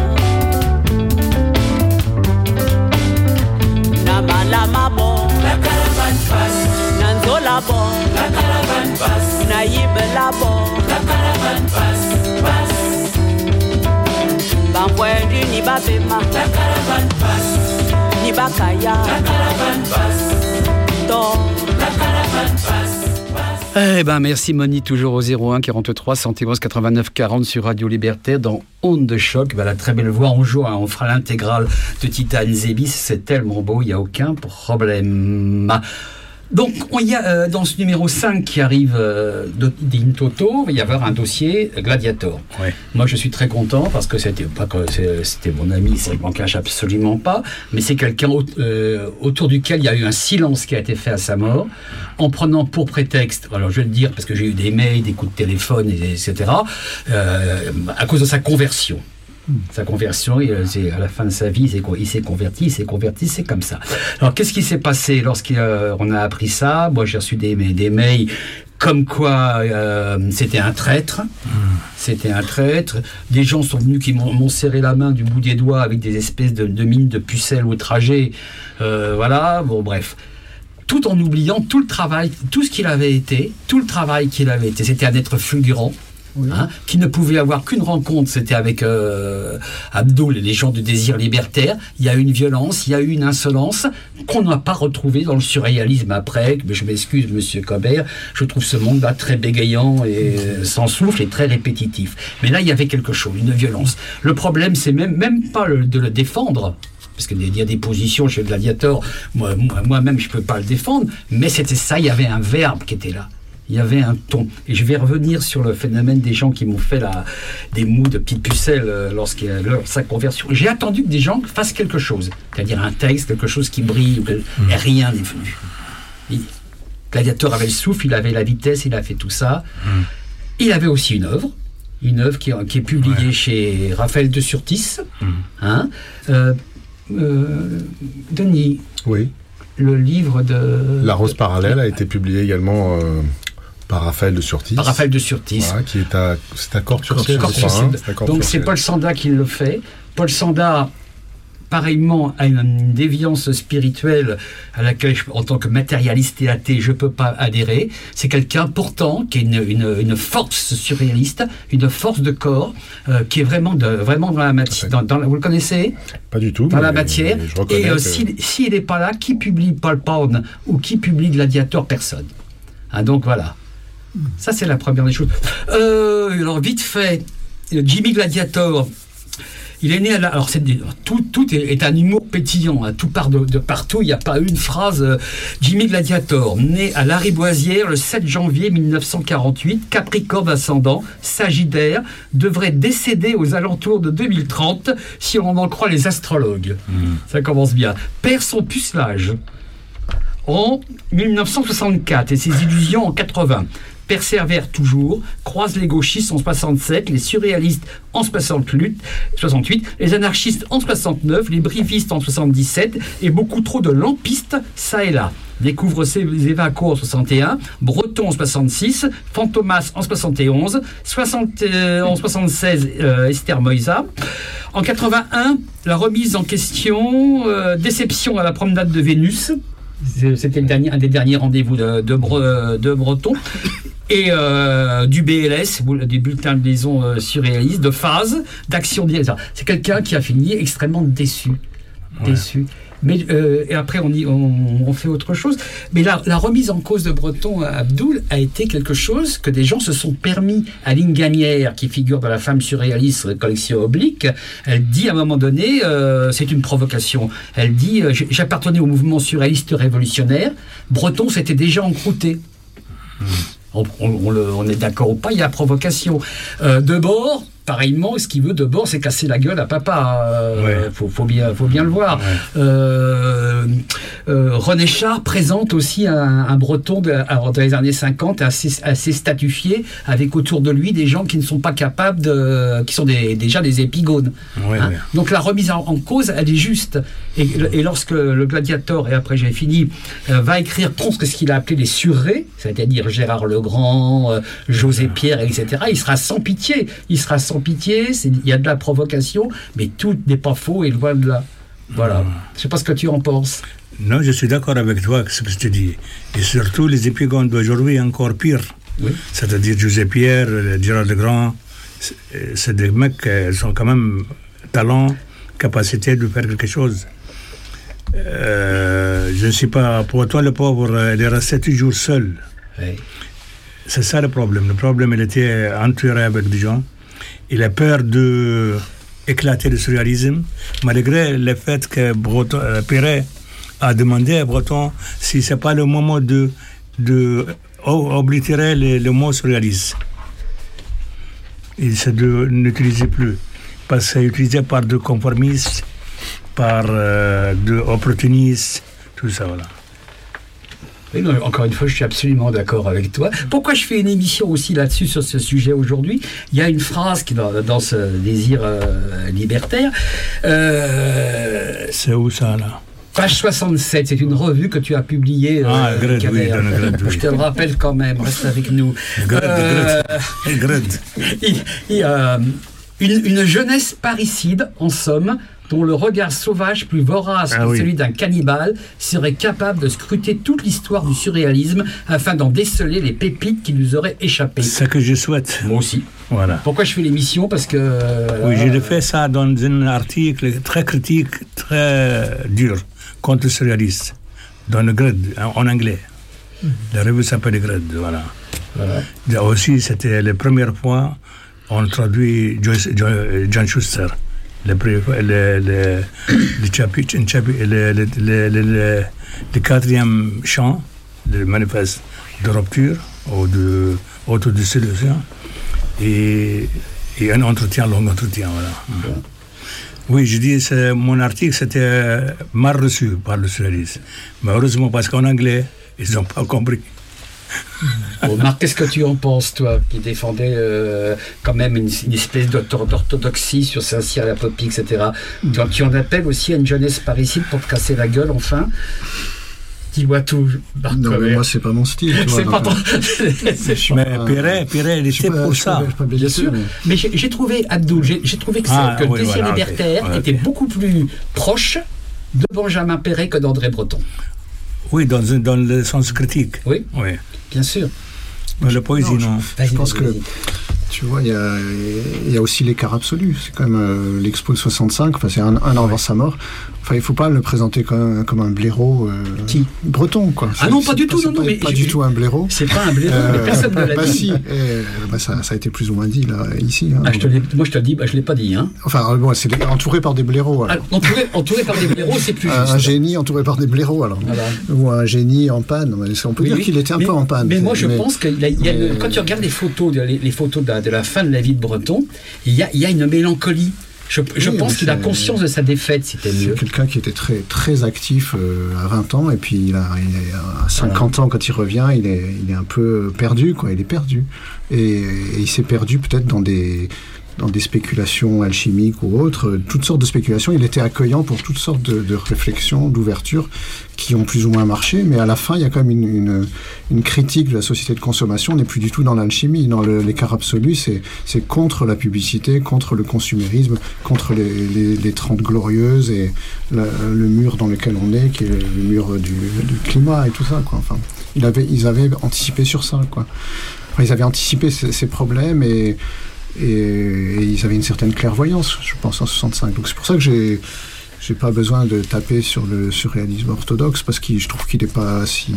Namala mabo, la caravane passe. Nanzola bon, la caravane passe. Naïbe la bon, la caravane passe, passe. Bambwendi ni babema, la caravane passe. Ni bakaya, la caravane passe. To, la caravane passe. Eh ben merci Moni, toujours au zéro un quarante-trois cent onze quatre-vingt-neuf quarante sur Radio Libertaire dans Onde de choc. Ben, la très belle voix, on joue, hein, on fera l'intégrale de Titane Zébis, c'est tellement beau, il n'y a aucun problème. Donc, il y a euh, dans ce numéro cinq qui arrive euh, d'Intoto, il va y avoir un dossier Gladiator. Ouais. Moi, je suis très content parce que c'était pas que c'était mon ami, ça ne m'en cache absolument pas, mais c'est quelqu'un euh, autour duquel il y a eu un silence qui a été fait à sa mort, en prenant pour prétexte, alors je vais le dire parce que j'ai eu des mails, des coups de téléphone, et cetera, euh, à cause de sa conversion. Sa conversion, c'est à la fin de sa vie, c'est, il s'est converti, il s'est converti, c'est comme ça. Alors, qu'est-ce qui s'est passé lorsqu'on a appris ça? Moi, j'ai reçu des, des mails comme quoi euh, c'était un traître. Mmh. C'était un traître. Des gens sont venus qui m'ont, m'ont serré la main du bout des doigts avec des espèces de, de mines de pucelles outragées. Euh, voilà, bon, bref. Tout en oubliant tout le travail, tout ce qu'il avait été, tout le travail qu'il avait été. C'était un être fulgurant. Oui. Hein, qui ne pouvait avoir qu'une rencontre, c'était avec euh, Abdoul et les gens du désir libertaire. Il y a eu une violence, il y a eu une insolence qu'on n'a pas retrouvée dans le surréalisme après. Mais je m'excuse, monsieur Cobert, je trouve ce monde-là très bégayant et sans souffle et très répétitif. Mais là, il y avait quelque chose, une violence. Le problème, c'est même, même pas le, de le défendre. Parce qu'il y a des positions chez Gladiator, moi, moi, moi-même je ne peux pas le défendre, mais c'était ça, il y avait un verbe qui était là. Il y avait un ton. Et je vais revenir sur le phénomène des gens qui m'ont fait la, des mous de petites pucelles euh, lorsqu'il y a leur, sa conversion. J'ai attendu que des gens fassent quelque chose, c'est-à-dire un texte, quelque chose qui brille, ou que, mmh. et rien n'est venu. Il, Gladiator avait le souffle, il avait la vitesse, il a fait tout ça. Mmh. Il avait aussi une œuvre, une œuvre qui, qui est publiée ouais. chez Raphaël de Surtis. Mmh. Hein, euh, euh, Denis. Oui. Le livre de... La Rose parallèle a été publié également... Euh... Par Raphaël de Surtis. Par Raphaël de Surtis. Voilà, qui est à, c'est à Corps-sur-Ciel. Corps-sur-Ciel. Hein, donc c'est Paul Sanda qui le fait. Paul Sanda, pareillement, a une, une déviance spirituelle à laquelle, je, en tant que matérialiste et athée, je ne peux pas adhérer. C'est quelqu'un, pourtant, qui a une, une, une force surréaliste, une force de corps, euh, qui est vraiment, de, vraiment dans la matière. Dans, dans, vous le connaissez ? Pas du tout. Dans mais, la matière. Et euh, que... s'il s'il n'est pas là, qui publie Paul Pound ou qui publie Gladiator ? Personne. Hein, donc voilà. Ça, c'est la première des choses. Euh, alors, vite fait, Jimmy Gladiator, il est né à la... Alors, c'est des... tout, tout est, est un humour pétillant, hein. Tout part de, de partout, il n'y a pas une phrase. Euh, Jimmy Gladiator, né à Lariboisière le sept janvier mille neuf cent quarante-huit, Capricorne ascendant, Sagittaire, devrait décéder aux alentours de deux mille trente, si on en croit les astrologues. Mmh. Ça commence bien. Perd son pucelage en mille neuf cent soixante-quatre et ses illusions en quatre-vingts. Persévère toujours, croise les gauchistes en soixante-sept, les surréalistes en soixante-huit, les anarchistes en soixante-neuf, les brivistes en soixante-dix-sept et beaucoup trop de lampistes ça et là. Découvre ses évacos en soixante et un, Breton en soixante-six, Fantomas en soixante et onze, soixante, euh, en soixante-seize, euh, Esther Moïsa. En quatre-vingt-un, la remise en question, euh, déception à la promenade de Vénus. C'était le dernier, un des derniers rendez-vous de, de, Bre, de Breton. Et euh, du B L S, des bulletins de liaison euh, surréalistes, de phase, d'action. C'est quelqu'un qui a fini extrêmement déçu. Ouais. Déçu. Mais, euh, et après, on, y, on, on fait autre chose. Mais la, la remise en cause de Breton à Abdoul a été quelque chose que des gens se sont permis. Aline Gamière, qui figure dans La Femme surréaliste, collection oblique, elle dit à un moment donné, euh, c'est une provocation, elle dit, euh, j'appartenais au mouvement surréaliste révolutionnaire, Breton s'était déjà encrouté. Mmh. On, on, on, le, on est d'accord ou pas, il y a provocation. Euh, Debord, pareillement, ce qu'il veut Debord, c'est casser la gueule à papa. Euh, ouais. faut, faut, bien, faut bien le voir. Ouais. Euh, euh, René Char présente aussi un, un Breton de, alors, dans les années cinquante assez, assez statufié, avec autour de lui des gens qui ne sont pas capables de. Qui sont des, déjà des épigones. Ouais, hein. Ouais. Donc la remise en, en cause, elle est juste. Et, et lorsque le Gladiator, et après j'ai fini, euh, va écrire contre ce qu'il a appelé les surrés, c'est-à-dire Gérard Legrand, euh, José Pierre, et cetera, il sera sans pitié. Il sera sans pitié, il y a de la provocation, mais tout n'est pas faux et loin de là. Voilà. Je ne sais pas ce que tu en penses. Non, je suis d'accord avec toi avec ce que je te dis. Et surtout, les épigones d'aujourd'hui, encore pire. Oui. C'est-à-dire José Pierre, Gérard Legrand, c'est, c'est des mecs qui ont quand même talent, capacité de faire quelque chose. Euh, je ne sais pas, pour toi, le pauvre, il est resté toujours seul. Oui. C'est ça le problème. Le problème, il était entouré avec des gens. Il a peur de éclater le surréalisme, malgré le fait que Breton, euh, Perret a demandé à Breton si ce n'est pas le moment de, de oblitérer le, le mot surréalisme. Il s'est de n'utiliser plus, parce que c'est utilisé par des conformistes, par euh, des opportunistes, tout ça, voilà. Oui, non, encore une fois, je suis absolument d'accord avec toi. Pourquoi je fais une émission aussi là-dessus, sur ce sujet aujourd'hui ? Il y a une phrase qui dans, dans ce désir euh, libertaire. Euh, C'est où ça, là ? Page soixante-sept, c'est une revue que tu as publiée. Ah, euh, grade, oui, dans le grade, oui. Je te le rappelle quand même, reste avec nous. Grade, Euh, grade. Grade. il- il, euh, une, une jeunesse parricide, en somme, dont le regard sauvage plus vorace Ah que oui. celui d'un cannibale serait capable de scruter toute l'histoire du surréalisme afin d'en déceler les pépites qui nous auraient échappé. C'est ce que je souhaite. Moi aussi. Voilà. Pourquoi je fais l'émission? Parce que... euh, Oui, j'ai fait ça dans un article très critique, très dur, contre le surréaliste, dans le Grade, en anglais. La revue s'appelle Grade, voilà. Voilà. Là aussi, c'était la première fois on traduit Joyce- Jo- John Schuster. Le, pré- le, le, le, chapi- un chapi- le, le, le, le, le- le quatrième chant, le manifeste de rupture ou de autodissolution, et, et un entretien, long entretien, voilà. Oui, je dis, c'est- mon article, c'était mal reçu par le surréaliste. Mais heureusement, parce qu'en anglais, ils n'ont pas compris. Bon, Marc, qu'est-ce que tu en penses, toi, qui défendais euh, quand même une, une espèce d'ortho- d'orthodoxie sur Saint-Cyr, la Popie, et cetera. Tu, tu en appelles aussi à une jeunesse parisienne pour te casser la gueule, enfin. Dis-moi tout, Marc. Non, mais Comer. moi, c'est pas mon style. tu vois, C'est pas donc, ton... c'est- je suis Mais pas- Perret, Perret, il je suis était pas- pour je suis pas- ça. je suis pas Bien blessé, sûr, mais- mais j'ai j'ai trouvé, Abdou, j'ai j'ai trouvé que, c'est- Ah, que oui, le désir voilà, ok. libertaire Ouais, était ok. beaucoup plus proche de Benjamin Perret que d'André Breton. Oui, dans, un- dans le sens critique. Oui, Oui. bien sûr. Mais la poésie, Non, non. Vas-y, Je pense vas-y, que, vas-y. tu vois, il y a, il y a aussi l'écart absolu. C'est quand même euh, l'expo de soixante-cinq, enfin, c'est un, un an avant sa mort. Enfin, il faut pas le présenter comme, comme un blaireau euh, Qui breton, quoi. Ah C'est- non, pas c'est du tout, c'est non, non, pas, mais pas je- du tout un blaireau. C'est pas un blaireau, Euh, mais personne ne l'a bah dit. si, eh, bah ça, ça a été plus ou moins dit là, ici. Hein. Ah, je te l'ai- moi, je te dis, bah, je l'ai pas dit. Hein. Enfin, bon, c'est des- entouré par des blaireaux. Ah, Alors. entouré, entouré par des blaireaux, c'est plus Un, juste. un génie entouré par des blaireaux, alors. Voilà. Ou un génie en panne. On peut Oui, dire oui. qu'il était un mais, peu en panne. Mais moi, je pense que il y a- il y a une- mais- quand tu regardes les photos, de, les, les photos de la, de la fin de la vie de Breton, il y a, il y a une mélancolie. Je, je Oui, pense mais qu'il a c'est- conscience de sa défaite, c'était mieux. C'est quelqu'un qui était très, très actif euh, à vingt ans, et puis il a, il a- à cinquante ans, quand il revient, il est, il est un peu perdu, quoi. Il est perdu. Et, et il s'est perdu peut-être dans des, dans des spéculations alchimiques ou autres, euh, toutes sortes de spéculations. Il était accueillant pour toutes sortes de, de réflexions, d'ouvertures qui ont plus ou moins marché, mais à la fin, il y a quand même une, une, une critique de la société de consommation. On n'est plus du tout dans l'alchimie, dans le- l'écart absolu. C'est, c'est contre la publicité, contre le consumérisme, contre les, les, les trente glorieuses et le, le mur dans lequel on est, qui est le mur du, du climat et tout ça, quoi. Enfin, il avait, ils avaient anticipé sur ça, quoi. Enfin, ils avaient anticipé ces, ces problèmes et, et, et ils avaient une certaine clairvoyance, je pense, en soixante-cinq. Donc c'est pour ça que j'ai j'ai pas besoin de taper sur le surréalisme orthodoxe, parce que je trouve qu'il n'est pas si,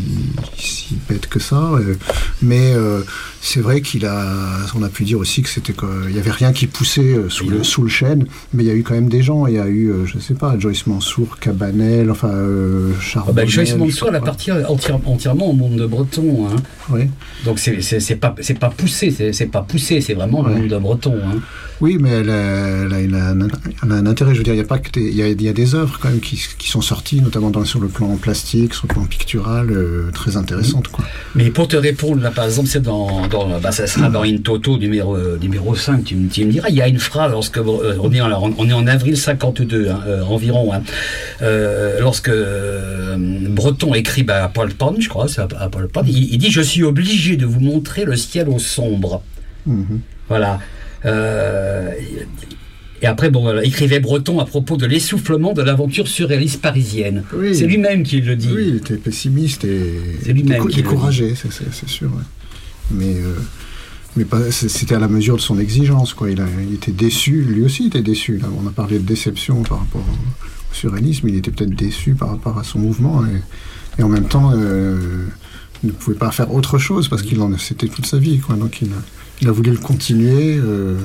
si bête que ça. euh, Mais euh, c'est vrai qu'il a, on a pu dire aussi que c'était qu'il n'y avait rien qui poussait euh, sous le, sous le chêne, mais il y a eu quand même des gens. Il y a eu, euh, je sais pas, Joyce Mansour, Cabanel, enfin euh, Ah Charbonnel. ben, Joyce je Mansour, sais elle pas. appartient entière- entièrement au monde de Breton. Hein. Oui. Donc c'est c'est- c'est pas, c'est pas poussé, c'est c'est pas poussé, c'est vraiment le Ouais. monde de Breton. Hein. Oui, mais elle a, elle a- elle a un, elle a un intérêt. Je veux dire, il y a pas que des, il y a, il y a des œuvres quand même qui, qui sont sorties, notamment dans, sur le plan plastique, sur le plan pictural, euh, très intéressantes, quoi. Mais pour te répondre, là, par exemple, c'est dans, dans bah, ça sera dans In Toto numéro, euh, numéro cinq, tu, me- tu me diras, il y a une phrase, lorsque, euh, on, est en, on est en avril cinquante-deux, hein, euh, environ, hein, euh, lorsque euh, Breton écrit bah, à Paul Pan, je crois, c'est à, à Paul Pan, il, il dit « Je suis obligé de vous montrer le ciel au sombre Mhm. ». Voilà. Euh, et après, bon, voilà, écrivait Breton à propos de l'essoufflement de l'aventure surréaliste parisienne. Oui. C'est lui-même qui le dit. Oui, il était pessimiste et C'est lui-même déco- qui le découragé, c'est, c'est, c'est sûr. Ouais. Mais, euh, mais pas, c'est- c'était à la mesure de son exigence, quoi. Il, a, il était déçu, lui aussi était déçu. Là. On a parlé de déception par rapport au surréalisme, il était peut-être déçu par rapport à son mouvement. Et, et en même temps, euh, il ne pouvait pas faire autre chose parce qu'il en a, c'était toute sa vie, quoi. Donc il a, il a voulu le continuer. Euh,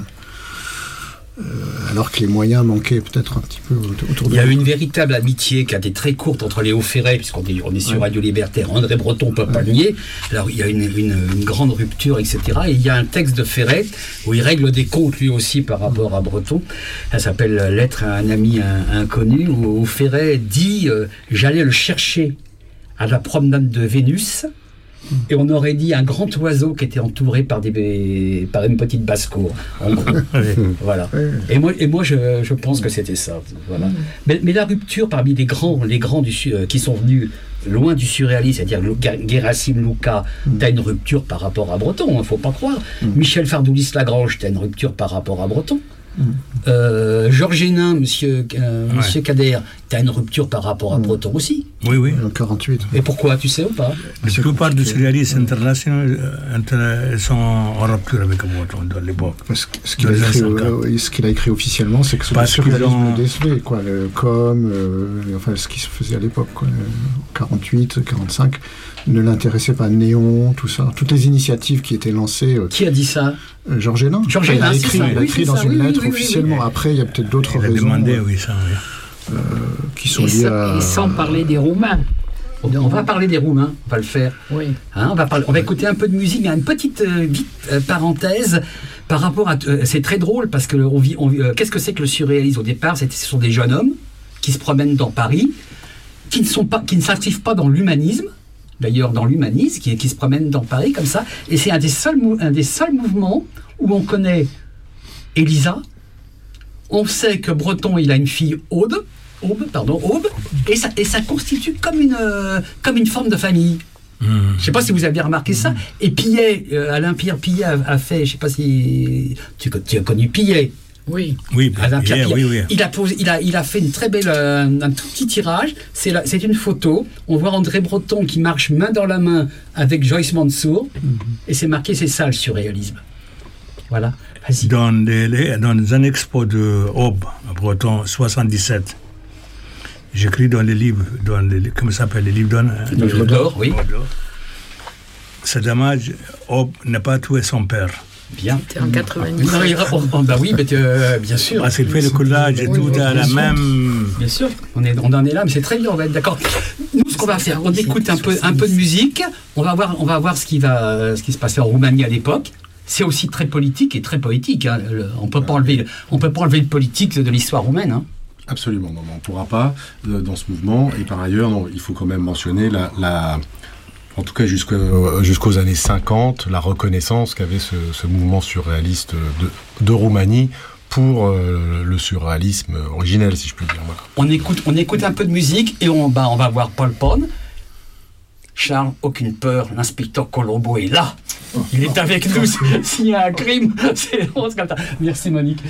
euh, alors que les moyens manquaient peut-être un petit peu autour de Il y a lui. eu une véritable amitié qui a été très courte entre Léo Ferré, puisqu'on est, on est sur Ouais. Radio Libertaire, André Breton, on ne peut pas le nier. Alors il y a une, une, une grande rupture, et cetera. Et il y a un texte de Ferré où il règle des comptes lui aussi par rapport à Breton. Ça s'appelle Lettre à un ami un- inconnu, où, où Ferré dit euh, J'allais le chercher à la promenade de Vénus. et on aurait dit un grand oiseau qui était entouré par, des, par une petite basse-cour, en gros. Voilà. Et moi, et moi je, je pense que c'était ça. Voilà. Mais, mais la rupture parmi les grands, les grands du, euh, qui sont venus loin du surréalisme, c'est-à-dire Gerasim Luca, mm. t'as une rupture par rapport à Breton, il ne faut pas croire. Mm. Michel Fardoulis-Lagrange, t'as une rupture par rapport à Breton. Mm. Euh, Georges Hénin, monsieur, euh, ouais. monsieur Kader, t'as une rupture par rapport à mm. Breton aussi. Oui, oui. En quarante-huit. Et pourquoi, tu sais ou pas? La plupart des surréalistes internationaux euh, sont en rupture avec Breton dans l'époque. Ce, ce, qu'il a écrit, euh, ce qu'il a écrit officiellement, c'est que c'est le surréalisme ont... décelé, quoi, le com, euh, enfin ce qui se faisait à l'époque, quoi, quarante-huit, quarante-cinq, ne l'intéressait pas. Néon, tout ça, toutes les initiatives qui étaient lancées. Euh, qui a dit ça? Euh, Georges Hénin. Georges Hénin, il a écrit, il a écrit dans ça, une oui, lettre oui, oui, officiellement. Oui, oui. Après, il y a peut-être d'autres il raisons. Il a demandé, euh, oui, ça, oui. Euh, qui sont et liées ça, à... Et sans parler des Roumains. On, on va parler des Roumains, on va le faire. Oui. Hein, on, va parler, on va écouter un peu de musique, mais une petite euh, vite, euh, parenthèse par rapport à... Euh, c'est très drôle parce que on vit, on, euh, qu'est-ce que c'est que le surréalisme au départ? Ce sont des jeunes hommes qui se promènent dans Paris, qui ne, sont pas, qui ne s'inscrivent pas dans l'humanisme, d'ailleurs dans l'humanisme, qui, qui se promènent dans Paris comme ça, et c'est un des seuls, un des seuls mouvements où on connaît Elisa, on sait que Breton, il a une fille Aude, Aube, pardon, Aube, et ça, et ça constitue comme une, euh, comme une forme de famille. Mmh. Je ne sais pas si vous avez bien remarqué ça. Et Pillet, euh, Alain-Pierre Pillet a, a fait, je ne sais pas si tu, tu as connu Pillet. Oui. Oui, Alain-Pierre Pillet, oui, oui. Il a, posé, il, a, il a fait une très belle, euh, un tout petit tirage. C'est, la, c'est une photo. On voit André Breton qui marche main dans la main avec Joyce Mansour. Mmh. Et c'est marqué, c'est ça le surréalisme. Voilà. Vas-y. Dans, les, dans un expo de Aube, à Breton, soixante-dix-sept, j'écris dans les livres, dans les, comment ça s'appelle, les livres d'or, hein, les livres d'or, oui. C'est dommage, Aube n'a pas tué son père. Bien. C'était en quatre-vingt-dix. Ah, oh, oh, bah oui, mais euh, bien sûr. Parce qu'il fait le collage et oui, tout oui, à la sûr. même. Bien sûr, on, est, on en est là, mais c'est très bien, on va être d'accord. Nous, ce qu'on va faire, on écoute un peu, un peu de musique, on va voir, on va voir ce, qui va, ce qui se passait en Roumanie à l'époque. C'est aussi très politique et très poétique. Hein. On ne peut pas enlever, on peut pas enlever le politique de l'histoire roumaine. Hein. Absolument, non, on ne pourra pas euh, dans ce mouvement. Et par ailleurs, non, il faut quand même mentionner la, la en tout cas jusqu'au, jusqu'aux années cinquante, la reconnaissance qu'avait ce, ce mouvement surréaliste de, de Roumanie pour euh, le surréalisme originel, si je puis dire. Voilà. On écoute, on écoute un peu de musique et on, bah, on va voir Paul Pone. Charles, aucune peur, l'inspecteur Colombo est là. Il est avec nous. S'il y a un crime, c'est comme ça. Merci Monique.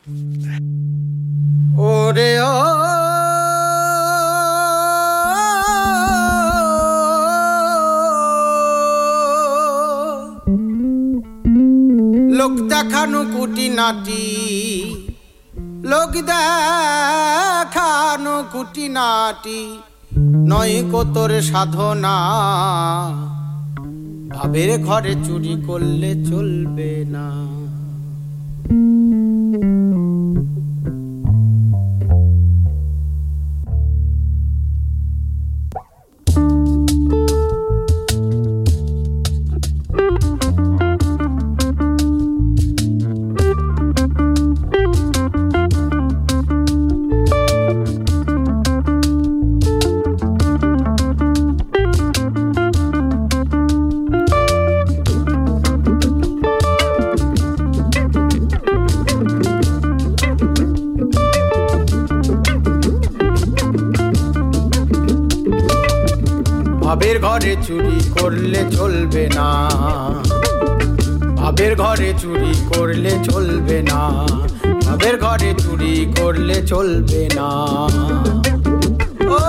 লোক দেখানো কুটিনাটি লোক দেখানো কুটিনাটি নয় কতর সাধনা ভাবের ঘরে চুরি করলে চলবে না ভাবের ঘরে চুরি করলে চলবে না ভাবের ঘরে চুরি করলে চলবে না ভাবের ঘরে চুরি করলে চলবে না ও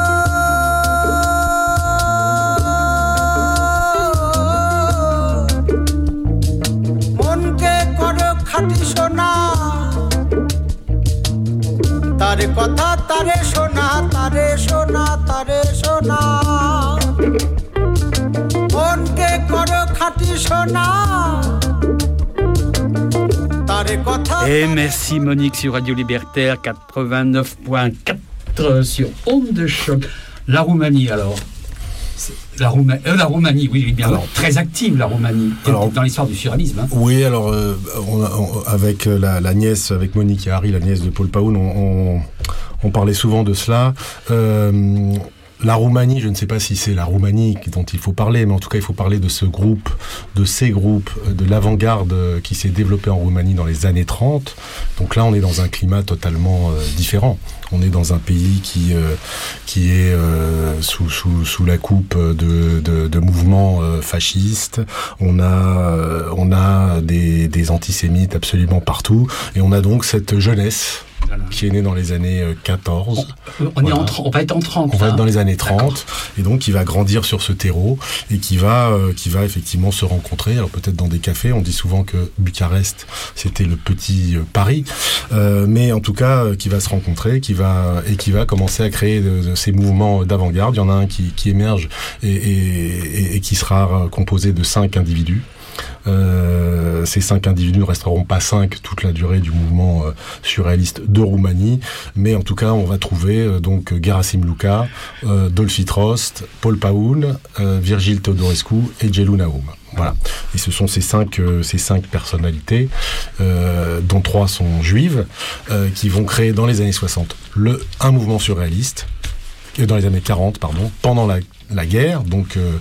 মনকে করো খাঁটি সোনা তারে কথা তারে শোনা তারে শোনা তারে শোনা মনকে করো খাঁটি সোনা তারে কথা. Et merci Monique sur Radio Libertaire quatre-vingt-neuf point quatre sur Onde de Choc. La Roumanie alors. La, Rouma... euh, la Roumanie, oui, bien alors, très active la Roumanie, alors, dans l'histoire du surréalisme. Hein. Oui, alors euh, on a, on, avec la, la nièce, avec Monique et Harry, la nièce de Paul Paoun, on, on, on parlait souvent de cela. Euh, la Roumanie, je ne sais pas si c'est la Roumanie dont il faut parler, mais en tout cas, il faut parler de ce groupe, de ces groupes, de l'avant-garde qui s'est développé en Roumanie dans les années trente. Donc là, on est dans un climat totalement euh, différent. On est dans un pays qui euh, qui est euh, sous sous sous la coupe de de, de mouvements euh, fascistes. On a euh, on a des des antisémites absolument partout, et on a donc cette jeunesse voilà. qui est née dans les années quatorze. On, on, voilà. est en, on va être en trente. On va hein. être dans les années trente, D'accord. et donc qui va grandir sur ce terreau et qui va euh, qui va effectivement se rencontrer. Alors peut-être dans des cafés. On dit souvent que Bucarest c'était le petit euh, Paris, euh, mais en tout cas euh, qui va se rencontrer, qui va et qui va commencer à créer de, de ces mouvements d'avant-garde. Il y en a un qui, qui émerge et, et, et qui sera composé de cinq individus. Euh, ces cinq individus ne resteront pas cinq toute la durée du mouvement euh, surréaliste de Roumanie, mais en tout cas on va trouver euh, donc Gerasim Luca, euh, Dolphy Trost, Paul Paoun, euh, Virgil Teodorescu et Gelu Naum. Voilà. Et ce sont ces cinq, euh, ces cinq personnalités, euh, dont trois sont juives, euh, qui vont créer dans les années soixante le, un mouvement surréaliste, et dans les années quarante, pardon, pendant la, la guerre, donc euh,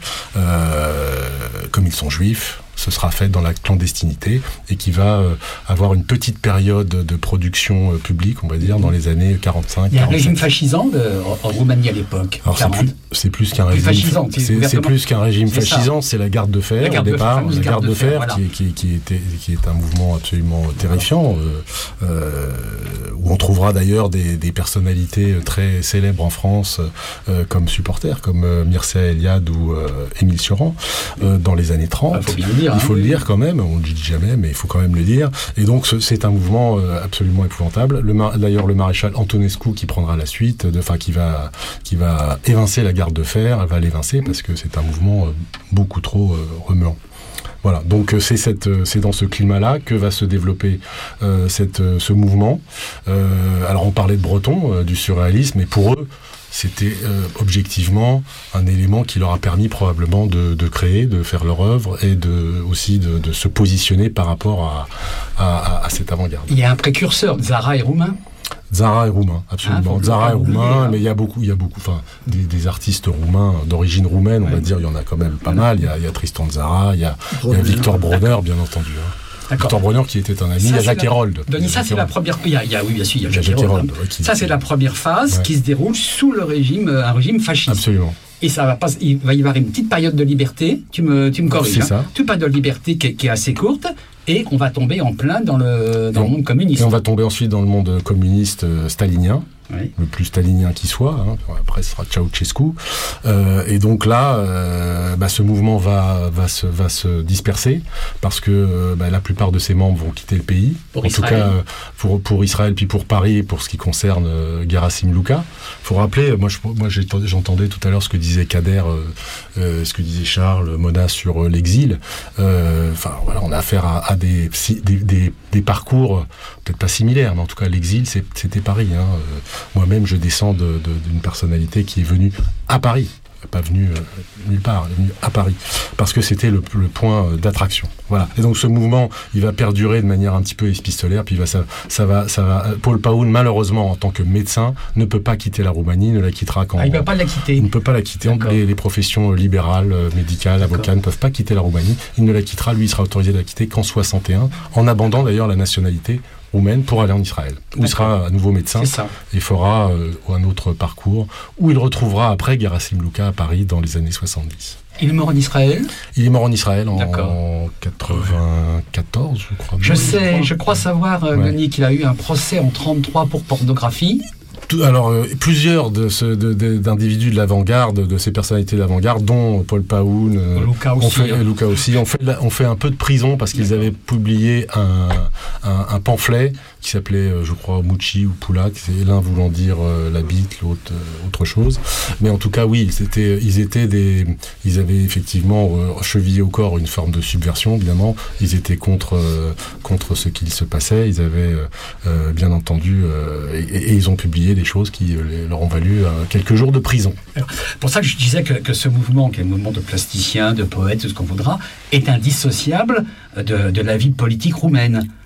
euh, comme ils sont juifs, ce sera fait dans la clandestinité et qui va euh, avoir une petite période de production euh, publique, on va dire, dans les années quarante-cinq. Il y a un quarante-sept. régime fascisant de, en Roumanie à l'époque. Alors c'est plus, c'est plus qu'un Plus régime fascisant, c'est c'est, c'est plus qu'un régime c'est fascisant, c'est la garde de fer La garde au de départ, fer, la garde de fer, voilà. qui, qui, qui, était, qui est un mouvement absolument terrifiant, euh, euh, où on trouvera d'ailleurs des, des personnalités très célèbres en France euh, comme supporters, comme euh, Mircea Eliade ou euh, Émile Cioran, euh, dans les années trente. Il faut bien le dire. Il faut hein, le oui. dire quand même, on ne le dit jamais, mais il faut quand même le dire. Et donc ce, c'est un mouvement euh, absolument épouvantable. Le mar- d'ailleurs, le maréchal Antonescu qui prendra la suite, enfin qui va qui va évincer la garde de fer, elle va l'évincer parce que c'est un mouvement euh, beaucoup trop euh, remuant. Voilà, donc euh, c'est cette, euh, c'est dans ce climat-là que va se développer euh, cette, euh, ce mouvement. Euh, alors on parlait de Breton, euh, du surréalisme, et pour eux, c'était euh, objectivement un élément qui leur a permis probablement de, de créer, de faire leur œuvre et de, aussi de, de se positionner par rapport à, à, à cette avant-garde. Il y a un précurseur, Zara est roumain. Zara est roumain, absolument. Ah, Zara est oublier, roumain, hein. mais il y a beaucoup, il y a beaucoup, enfin, des, des artistes roumains d'origine roumaine, on ouais. va dire, il y en a quand même pas mal. Il y a, il y a Tristan Tzara, il y a, il y a Victor Bronner, bien entendu. Hein. D'accord. Victor Bronner qui était un ami, Ça, il y a Jacques la... Hérold. Denis, ça c'est la première. Il y a, il y a, oui, bien sûr, il y a Jacques, Jacques Hérold. Hérold, ouais, qui... Ça c'est la première phase ouais. qui se déroule sous le régime, un régime fasciste. Absolument. Et ça va pas, il va y avoir une petite période de liberté. Tu me, tu me corriges. C'est hein. ça. Toute période de liberté qui est, qui est assez courte. Et qu'on va tomber en plein dans le, dans le monde communiste. Et on va tomber ensuite dans le monde communiste euh, stalinien, oui. le plus stalinien qui soit. Hein. Après, ce sera Ceausescu. Euh, et donc là, euh, bah, ce mouvement va, va, se, va se disperser parce que euh, bah, la plupart de ses membres vont quitter le pays. Pour en Israël. tout cas, euh, pour, pour Israël, puis pour Paris, pour ce qui concerne euh, Gerasim Luca. Il faut rappeler, moi, je, moi j'entendais tout à l'heure ce que disait Kader, euh, euh, ce que disait Charles Mona sur euh, l'exil. Enfin, voilà, on a affaire à, à Des, des, des, des parcours peut-être pas similaires, mais en tout cas l'exil c'est, c'était Paris. Hein. Euh, moi-même je descends de, de, d'une personnalité qui est venue à Paris, pas venue euh, nulle part, elle est venue à Paris, parce que c'était le, le point d'attraction. Voilà. Et donc ce mouvement, il va perdurer de manière un petit peu épistolaire, puis il va, ça, ça va, ça va. Paul Paoun, malheureusement, en tant que médecin, ne peut pas quitter la Roumanie, ne la quittera quand. Ah, il ne peut pas la quitter. Il ne peut pas la quitter. Les, les professions libérales, médicales, D'accord. avocats ne peuvent pas quitter la Roumanie. Il ne la quittera, lui, il sera autorisé de la quitter qu'en soixante et un, en abandonnant d'ailleurs la nationalité roumaine pour aller en Israël, où il sera à nouveau médecin et fera euh, un autre parcours, où il retrouvera après Gerasim Luca à Paris dans les années soixante-dix. Il est mort en Israël ? Il est mort en Israël en, D'accord. en quatre-vingt-quatorze, je crois. Je sais, je crois savoir, euh, ouais. Denis, qu'il a eu un procès en trente-trois pour pornographie. Alors, euh, plusieurs de ce, de, de, d'individus de l'avant-garde, de ces personnalités de l'avant-garde, dont Paul Paoun, euh, Luca aussi, on fait, hein. Luca aussi, on fait, on fait un peu de prison parce qu'ils D'accord. avaient publié un, un, un pamphlet qui s'appelait, euh, je crois, Mouchi ou Poula, l'un voulant dire euh, la bite, l'autre euh, autre chose. Mais en tout cas, oui, c'était, ils étaient des, ils avaient effectivement euh, chevillé au corps une forme de subversion, évidemment. Ils étaient contre, euh, contre ce qu'il se passait. Ils avaient, euh, euh, bien entendu, euh, et, et ils ont publié des choses qui euh, leur ont valu euh, quelques jours de prison. Alors, pour ça que je disais que, que ce mouvement, qui est un mouvement de plasticiens, de poètes, tout ce qu'on voudra, est indissociable de, de la vie politique roumaine.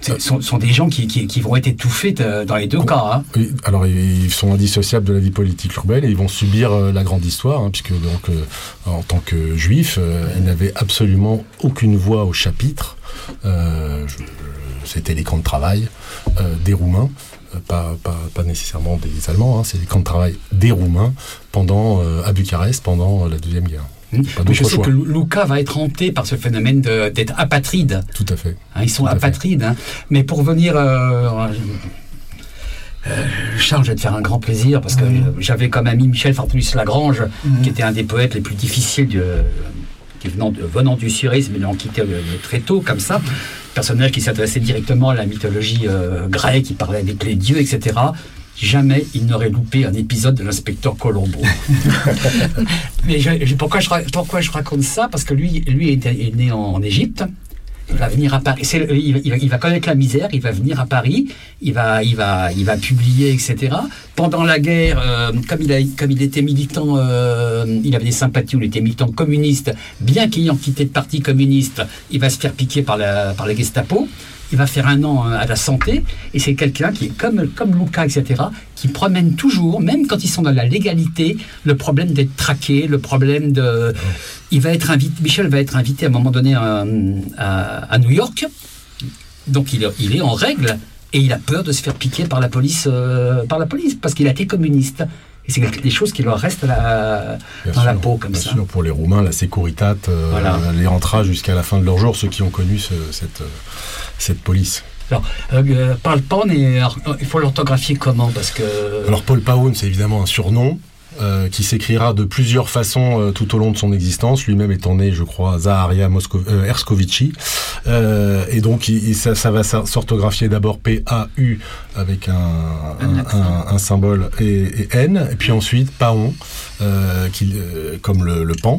Ce sont, sont des gens qui, qui, qui vont être étouffés de, dans les deux cas. Hein. Oui, alors ils sont indissociables de la vie politique urbaine et ils vont subir euh, la grande histoire, hein, puisque donc euh, en tant que juifs, euh, ils n'avaient absolument aucune voix au chapitre. Euh, je, c'était les camps de travail euh, des Roumains, euh, pas, pas, pas nécessairement des Allemands, hein, c'est les camps de travail des Roumains pendant, euh, à Bucarest pendant la Deuxième Guerre. Mais je sais choix. que Luca va être hanté par ce phénomène de, d'être apatride. Tout à fait. Hein, ils sont Tout apatrides. Hein. Mais pour venir... Euh, euh, Charles, je vais te faire un grand plaisir, parce que mmh. j'avais comme ami Michel Farpus-Lagrange, mmh. qui était un des poètes les plus difficiles, de, qui venant, de, venant du surisme, mais l'ont quitté euh, très tôt, comme ça. Personnage qui s'adressait directement à la mythologie euh, grecque, qui parlait avec les dieux, et cetera. Jamais il n'aurait loupé un épisode de l'inspecteur Colombo. Mais je, je, pourquoi, je, pourquoi je raconte ça? Parce que lui, lui est, est né en, en Égypte. Il va venir à Paris. C'est, il, il, va, il va connaître la misère. Il va venir à Paris. Il va, il va, il va publier, et cetera. Pendant la guerre, euh, comme il a, comme il était militant, euh, il avait des sympathies. Il était militant communiste. Bien qu'ayant quitté le parti communiste, il va se faire piquer par la, par la Gestapo. Il va faire un an à la santé, et c'est quelqu'un qui est comme, comme Luca, et cetera, qui promène toujours, même quand ils sont dans la légalité, le problème d'être traqué, le problème de... Il va être invité, Michel va être invité à un moment donné à, à, à New York, donc il, il est en règle, et il a peur de se faire piquer par la police, euh, par la police parce qu'il a été communiste. Et c'est des choses qui leur restent la, dans sûr, la peau, comme bien ça. Bien sûr, pour les Roumains, la Securitat euh, voilà. les rentra jusqu'à la fin de leur jour, ceux qui ont connu ce, cette, cette police. Alors, euh, Paul Paun, il faut l'orthographier comment? Parce que... Alors, Paul Paun, c'est évidemment un surnom. Euh, qui s'écrira de plusieurs façons euh, tout au long de son existence, lui-même étant né, je crois, à Zaharia Mosco- euh, Erscovici. Euh, et donc, il, il, ça, ça va s'orthographier d'abord P A U avec un, un, un, un symbole et, et N, et puis ensuite Paon, euh, qui, euh, comme le, le pan.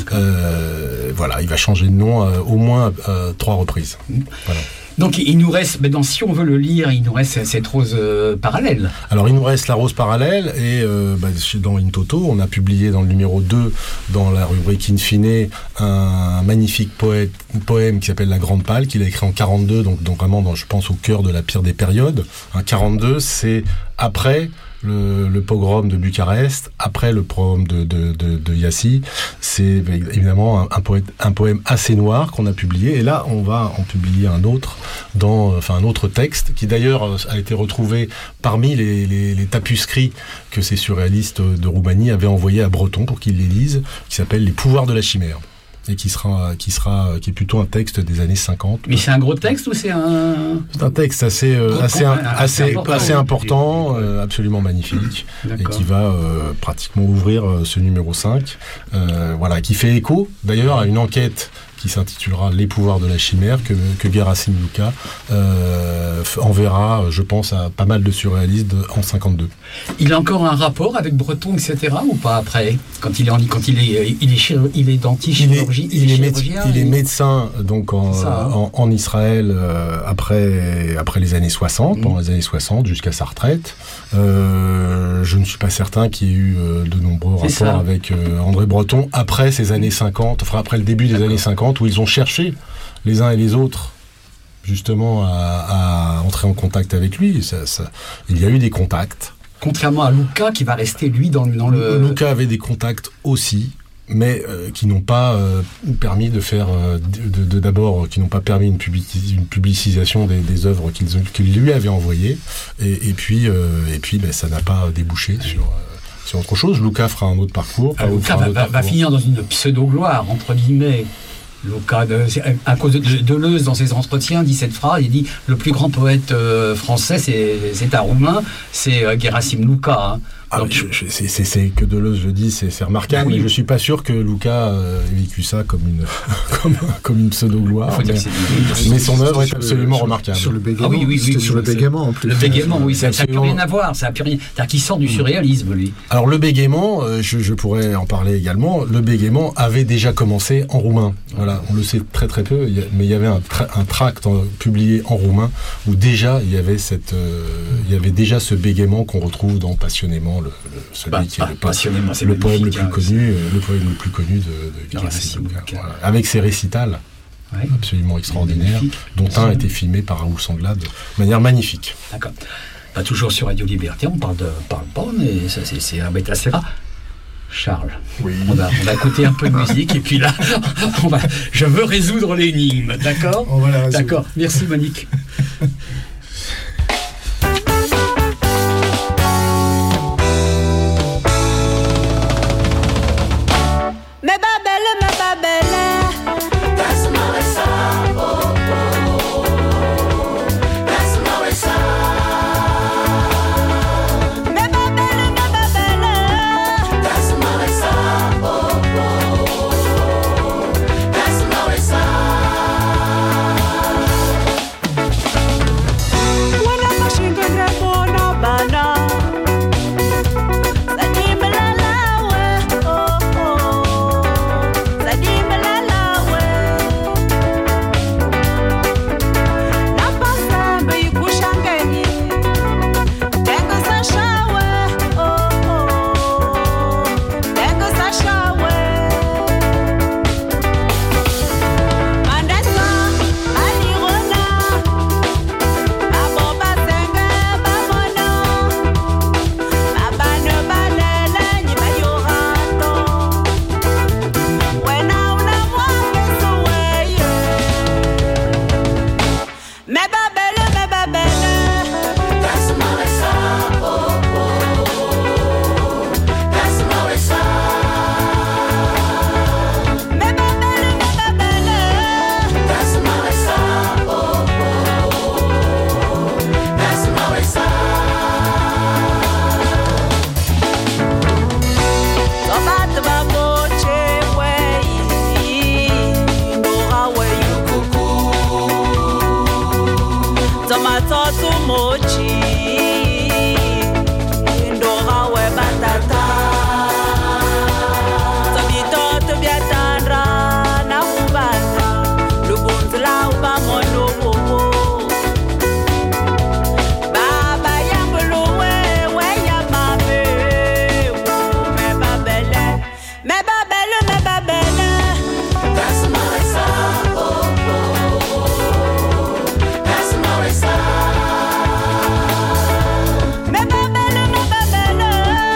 Euh, voilà, il va changer de nom euh, au moins euh, trois reprises. Voilà. Donc il nous reste, maintenant si on veut le lire, il nous reste cette rose euh, parallèle. Alors il nous reste la rose parallèle, et euh, bah, dans In Toto, on a publié dans le numéro deux, dans la rubrique In Fine, un magnifique poète, poème qui s'appelle La Grande Pâle, qu'il a écrit en quarante-deux, donc, donc vraiment dans, je pense au cœur de la pire des périodes. Hein, quarante-deux, c'est après... Le, le pogrom de Bucarest, après le pogrom de, de, de, de Iassi. C'est évidemment un, un, poète, un poème assez noir qu'on a publié, et là on va en publier un autre, dans, enfin un autre texte qui d'ailleurs a été retrouvé parmi les, les, les tapuscrits que ces surréalistes de Roumanie avaient envoyés à Breton pour qu'il les lise, qui s'appelle Les pouvoirs de la chimère. Et qui sera, qui sera, qui est plutôt un texte des années cinquante. Mais c'est un gros texte ou c'est un... C'est un texte assez, euh, assez, un, assez, assez important, assez important euh, absolument magnifique, et qui va euh, pratiquement ouvrir euh, ce numéro cinq, euh, voilà, qui fait écho d'ailleurs à une enquête qui s'intitulera Les pouvoirs de la chimère, que, que Gerasim Luca euh, enverra, je pense, à pas mal de surréalistes de, en cinquante-deux. Il a encore un rapport avec Breton, et cetera, ou pas après, quand il est, en, quand il est, il est, chir, il est dentiste, chirurgien, il, il, il, est il est médecin donc en, ça, en, en Israël euh, après, après les années soixante, mmh. pendant les années soixante jusqu'à sa retraite. Euh, je ne suis pas certain qu'il y ait eu euh, de nombreux rapports ça. avec euh, André Breton après ces années cinquante, enfin après le début des D'accord. années cinquante, où ils ont cherché les uns et les autres justement à, à entrer en contact avec lui. Ça, ça, il y a eu des contacts. Contrairement à Luca qui va rester lui dans, dans le... Luca avait des contacts aussi, mais euh, qui n'ont pas euh, permis de faire, euh, de, de, d'abord, qui n'ont pas permis une, publici- une publicisation des, des œuvres qu'ils, qu'ils lui avaient envoyées, et, et puis, euh, et puis ben, ça n'a pas débouché sur... Euh, sur autre chose. Luca fera un autre parcours. Euh, Luca va, va, va finir dans une pseudo-gloire, entre guillemets. Luca, de, à cause de, de Deleuze, dans ses entretiens, dit cette phrase, il dit « Le plus grand poète euh, français, c'est, c'est un Roumain, c'est euh, Gerasim Luca. Hein. » Ah, donc, je, je, c'est, c'est, c'est que Deleuze le dit, c'est, c'est remarquable, oui. mais je suis pas sûr que Luca euh, ait vécu ça comme une, comme, comme une pseudo-gloire. Mais, mais son œuvre est absolument sur, remarquable. Sur le bégaiement, ah, oui, oui, c'était oui, sur oui, le bégaiement en plus. Le bégaiement, oui, ça n'a absolument... plus rien à voir, ça n'a plus rien. C'est-à-dire qu'il sort du surréalisme, lui. Alors le bégaiement, euh, je, je pourrais en parler également, le bégaiement avait déjà commencé en roumain. Voilà, on le sait très très peu, mais il y avait un, tra- un tract en, publié en roumain où déjà il y avait cette, euh, il y avait déjà ce bégaiement qu'on retrouve dans Passionnément, le, le, celui bah, qui est le, passionnément, le poème le plus hein, connu, euh, le poème le plus connu de, de Gerasim Luca. Voilà. Avec ses récitals ouais. absolument extraordinaires, Magnifique. dont un a été filmé par Raoul Sangla de manière magnifique. D'accord. Bah, toujours sur Radio Liberté, on parle de parle pas, mais ça, c'est, c'est un bête assez rare. Charles, Oui. on va, on va écouter un peu de musique et puis là, on va, je veux résoudre l'énigme, d'accord ? On va la résoudre. D'accord, merci Monique. Mais babelle, mais babelle. Mais babelle, mais babelle. Wana mashinga ndabona bana. Zadimbalalawe, oh, oh. Zadimbalalawe. Napasambe ikushangeni. Dengo sashawe, oh, oh. Dengo sashawe. Mandasa, alirona. Abo basenga bamono. Babano banele nyima yorato. Wena una mwakeso weye. Me babele, me babele. Me babele, me babele. Sobat baboche wei. Ndora wei kuku. Tomato mochi. Ndora we batata. Tobito tobiatandra na ubata. Lubunzula uba mono popo. Baba yambulu we we yamabe. Me babele, me babele, me babele. Me babele, me babele.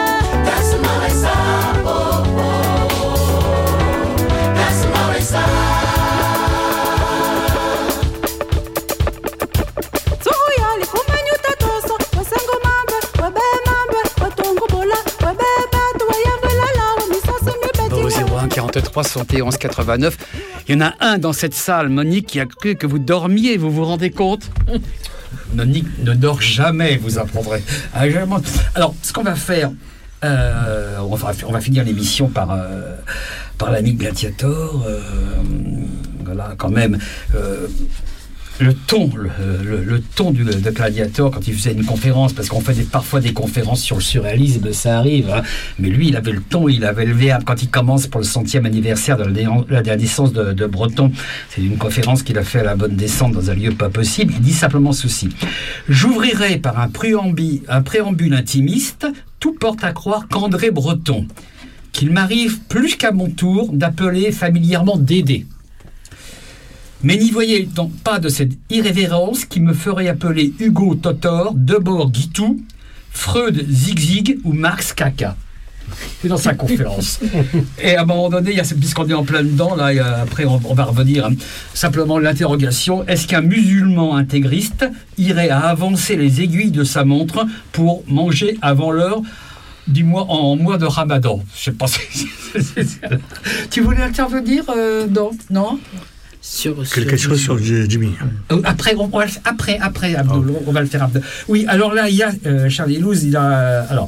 Tsuhuyali kumanyuta toso. Wasengo mambe, webe mambe. Watongo bola, webe batu. Wayambelala, wamisasi mibeti. Au zéro un quarante-trois soixante et onze quatre-vingt-neuf. Il y en a un dans cette salle, Monique, qui a cru que vous dormiez, vous vous rendez compte ? Monique ne dort jamais, vous apprendrez. Ah, jamais. Alors, ce qu'on va faire, euh, on, va, on va finir l'émission par, euh, par l'ami Gladiator. Euh, voilà, quand même. Euh, le ton, le, le, le ton du, de Gladiator quand il faisait une conférence, parce qu'on fait des, parfois des conférences sur le surréalisme, ça arrive, hein, mais lui il avait le ton, il avait le verbe. Quand il commence pour le centième anniversaire de la, de la naissance de, de Breton, c'est une conférence qu'il a fait à la Bonne Descente dans un lieu pas possible, il dit simplement ceci: j'ouvrirai par un préambule, un préambule intimiste, tout porte à croire qu'André Breton, qu'il m'arrive plus qu'à mon tour d'appeler familièrement Dédé. Mais n'y voyez donc pas de cette irrévérence qui me ferait appeler Hugo Totor, Debord Guitou, Freud Zigzig ou Marx Caca. C'est dans sa conférence. Et à un moment donné, il y a, puisqu'on est en plein dedans, là, et après on, on va revenir, hein, simplement l'interrogation: est-ce qu'un musulman intégriste irait à avancer les aiguilles de sa montre pour manger avant l'heure du mois, en mois de Ramadan? Je sais pas si... Tu voulais intervenir euh, Non, non Sur, quelque sur chose sur Jimmy. Après, on, on va, après, après, Abdoul, oh. on va le faire. Oui, alors là, il y a euh, Charlie Louz, il a alors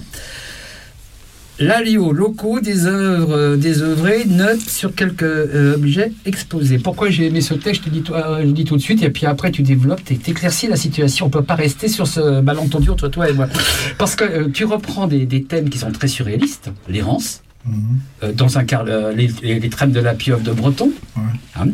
l'alio locaux des œuvres euh, désœuvrées, notes sur quelques euh, objets exposés. Pourquoi j'ai aimé ce texte? Je te dis, toi, je dis tout de suite, et puis après tu développes, tu éclaircis la situation. On peut pas rester sur ce malentendu entre toi et moi, parce que euh, tu reprends des, des thèmes qui sont très surréalistes, l'errance. Mmh. Euh, dans un car, euh, les, les, les trames de la pieuvre de Breton, ouais. hein,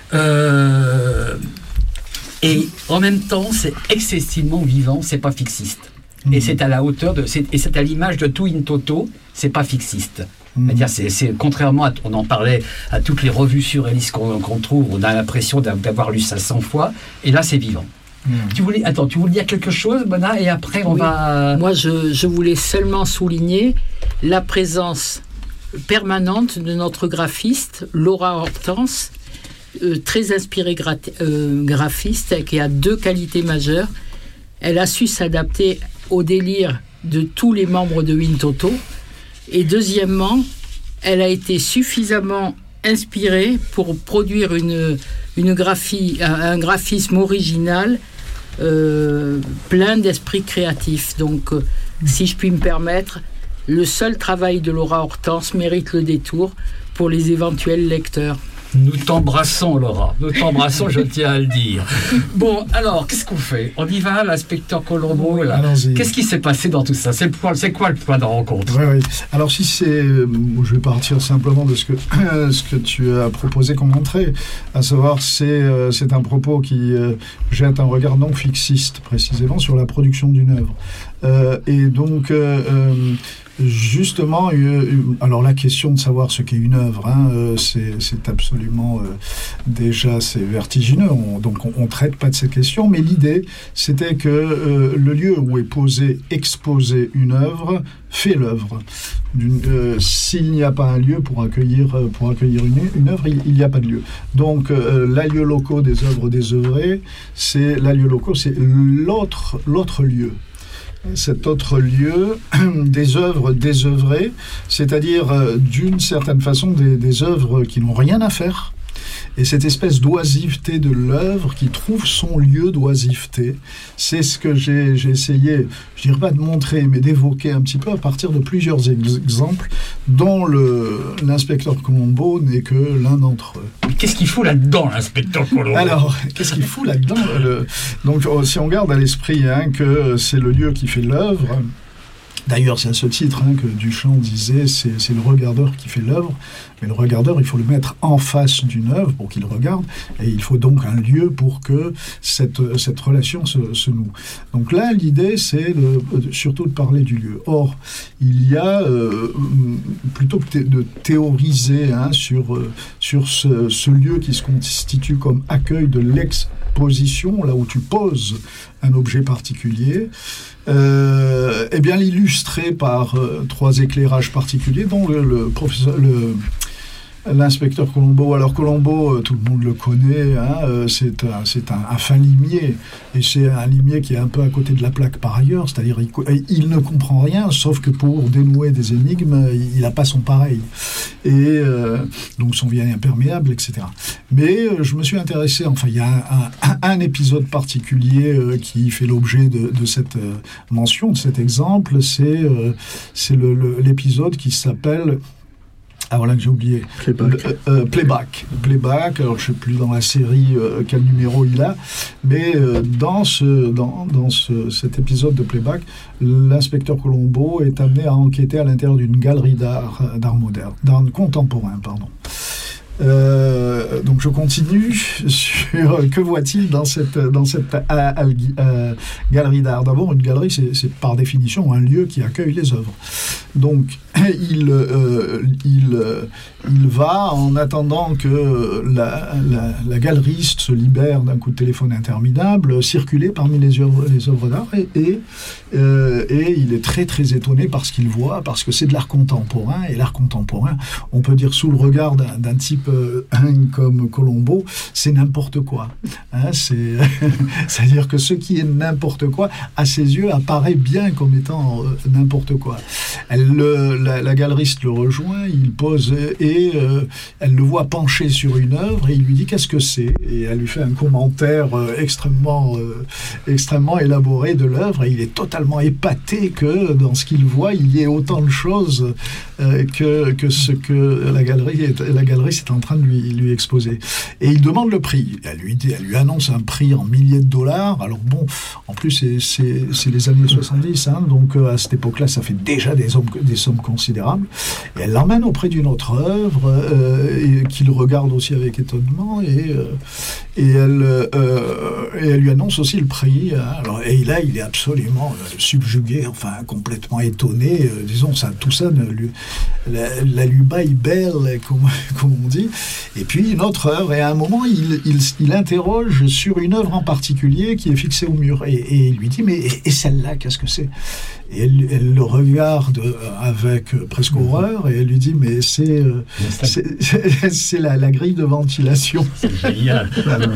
euh, et en même temps c'est excessivement vivant, c'est pas fixiste, mmh. et c'est à la hauteur de, c'est, et c'est à l'image de Tout in Toto, c'est pas fixiste, Mmh. C'est-à-dire, c'est, c'est, contrairement à, on en parlait, à toutes les revues surréalistes qu'on, qu'on trouve, on a l'impression d'avoir lu ça cent fois, et là, c'est vivant. Mmh. Tu voulais, attends, tu voulais dire quelque chose, Mona, et après, on oui. va... Moi, je, je voulais seulement souligner la présence permanente de notre graphiste, Laura Hortense, euh, très inspirée gra- euh, graphiste, qui a deux qualités majeures. Elle a su s'adapter au délire de tous les membres de Wintoto. Et deuxièmement, elle a été suffisamment inspirée pour produire une, une graphie, un, un graphisme original euh, plein d'esprit créatif. Donc, euh, si je puis me permettre, le seul travail de Laura Hortense mérite le détour pour les éventuels lecteurs. Nous t'embrassons, Laura. Nous t'embrassons, je tiens à le dire. Bon, alors, qu'est-ce qu'on fait? On y va, l'inspecteur Colombo, là. Allons-y. Qu'est-ce qui s'est passé dans tout ça? C'est, le point, c'est quoi le point de rencontre? Oui, oui. Alors, si c'est... Euh, je vais partir simplement de ce que, ce que tu as proposé comme entrée, à savoir, c'est, euh, c'est un propos qui euh, jette un regard non fixiste, précisément, sur la production d'une œuvre. Euh, et donc... Euh, euh, Justement, euh, alors la question de savoir ce qu'est une œuvre, hein, euh, c'est, c'est absolument euh, déjà c'est vertigineux. On, donc on, on traite pas de cette question, mais l'idée c'était que euh, le lieu où est posée, exposée une œuvre fait l'œuvre. Euh, s'il n'y a pas un lieu pour accueillir pour accueillir une, une œuvre, il n'y a pas de lieu. Donc euh, l'alieu locaux des œuvres désœuvrées, c'est l'alieu locaux, c'est l'autre l'autre lieu. Cet autre lieu des œuvres désœuvrées, c'est-à-dire euh, d'une certaine façon des, des œuvres qui n'ont rien à faire, et cette espèce d'oisiveté de l'œuvre qui trouve son lieu d'oisiveté, c'est ce que j'ai, j'ai essayé, je dirais pas de montrer, mais d'évoquer un petit peu à partir de plusieurs ex- exemples, dont le, l'inspecteur Colombo n'est que l'un d'entre eux. Mais qu'est-ce qu'il fout là-dedans, l'inspecteur Colombo? Alors, qu'est-ce qu'il fout là-dedans le... Donc, si on garde à l'esprit hein, que c'est le lieu qui fait l'œuvre, d'ailleurs, c'est à ce titre hein, que Duchamp disait c'est, c'est le regardeur qui fait l'œuvre, mais le regardeur, il faut le mettre en face d'une œuvre pour qu'il regarde, et il faut donc un lieu pour que cette, cette relation se, se noue. Donc là, l'idée, c'est de, surtout de parler du lieu. Or, il y a, euh, plutôt que de théoriser hein, sur, sur ce, ce lieu qui se constitue comme accueil de l'exposition, là où tu poses un objet particulier, Euh, eh bien l'illustrer par euh, trois éclairages particuliers dont le, le professeur le, l'inspecteur Colombo. Alors Colombo, euh, tout le monde le connaît, hein, euh, c'est, un, c'est un, un fin limier, et c'est un limier qui est un peu à côté de la plaque par ailleurs, c'est-à-dire il, il ne comprend rien, sauf que pour dénouer des énigmes, il n'a pas son pareil, et euh, donc son vieil imperméable, et cetera. Mais euh, je me suis intéressé, enfin il y a un, un, un épisode particulier euh, qui fait l'objet de, de cette euh, mention, de cet exemple, c'est, euh, c'est le, le, l'épisode qui s'appelle... Ah voilà que j'ai oublié. Playback. Le, euh, playback. Playback. Alors je ne sais plus dans la série euh, quel numéro il a, mais euh, dans, ce, dans, dans ce, cet épisode de Playback, l'inspecteur Colombo est amené à enquêter à l'intérieur d'une galerie d'art, d'art moderne, d'art contemporain, pardon. Euh, donc je continue sur que voit-il dans cette, dans cette euh, euh, galerie d'art. D'abord, une galerie, c'est, c'est par définition un lieu qui accueille les œuvres. Donc il, euh, il, euh, il va, en attendant que la, la, la galeriste se libère d'un coup de téléphone interminable, circuler parmi les œuvres, les œuvres d'art, et, et, euh, et il est très très étonné par ce qu'il voit, parce que c'est de l'art contemporain, et l'art contemporain, on peut dire sous le regard d'un, d'un type euh, comme Colombo, c'est n'importe quoi. Hein, c'est, c'est-à-dire que ce qui est n'importe quoi, à ses yeux, apparaît bien comme étant euh, n'importe quoi. Elle le, la, la galeriste le rejoint, il pose, et euh, elle le voit penché sur une œuvre, et il lui dit qu'est-ce que c'est, et elle lui fait un commentaire euh, extrêmement, euh, extrêmement élaboré de l'œuvre, et il est totalement épaté que dans ce qu'il voit, il y ait autant de choses euh, que, que ce que la galerie est, la galerie s'est suis en train de lui, lui exposer. Et il demande le prix. Elle lui, dit, elle lui annonce un prix en milliers de dollars. Alors bon, en plus, c'est, c'est, c'est les années soixante-dix, hein, donc euh, à cette époque-là, ça fait déjà des, hommes, des sommes considérables. Et elle l'emmène auprès d'une autre œuvre, euh, et, qu'il regarde aussi avec étonnement, et, euh, et, elle, euh, et elle lui annonce aussi le prix. Hein. Alors, et là, il est absolument euh, subjugué, enfin complètement étonné. Euh, disons, ça, tout ça, ne lui, la, la lui baille belle, comme, comme on dit. Et puis, une autre œuvre, et à un moment, il, il, il interroge sur une œuvre en particulier qui est fixée au mur. Et, et il lui dit, mais et, et celle-là, qu'est-ce que c'est ? Et elle, elle le regarde avec presque horreur, et elle lui dit, mais c'est, euh, c'est, c'est, c'est la, la grille de ventilation. C'est génial.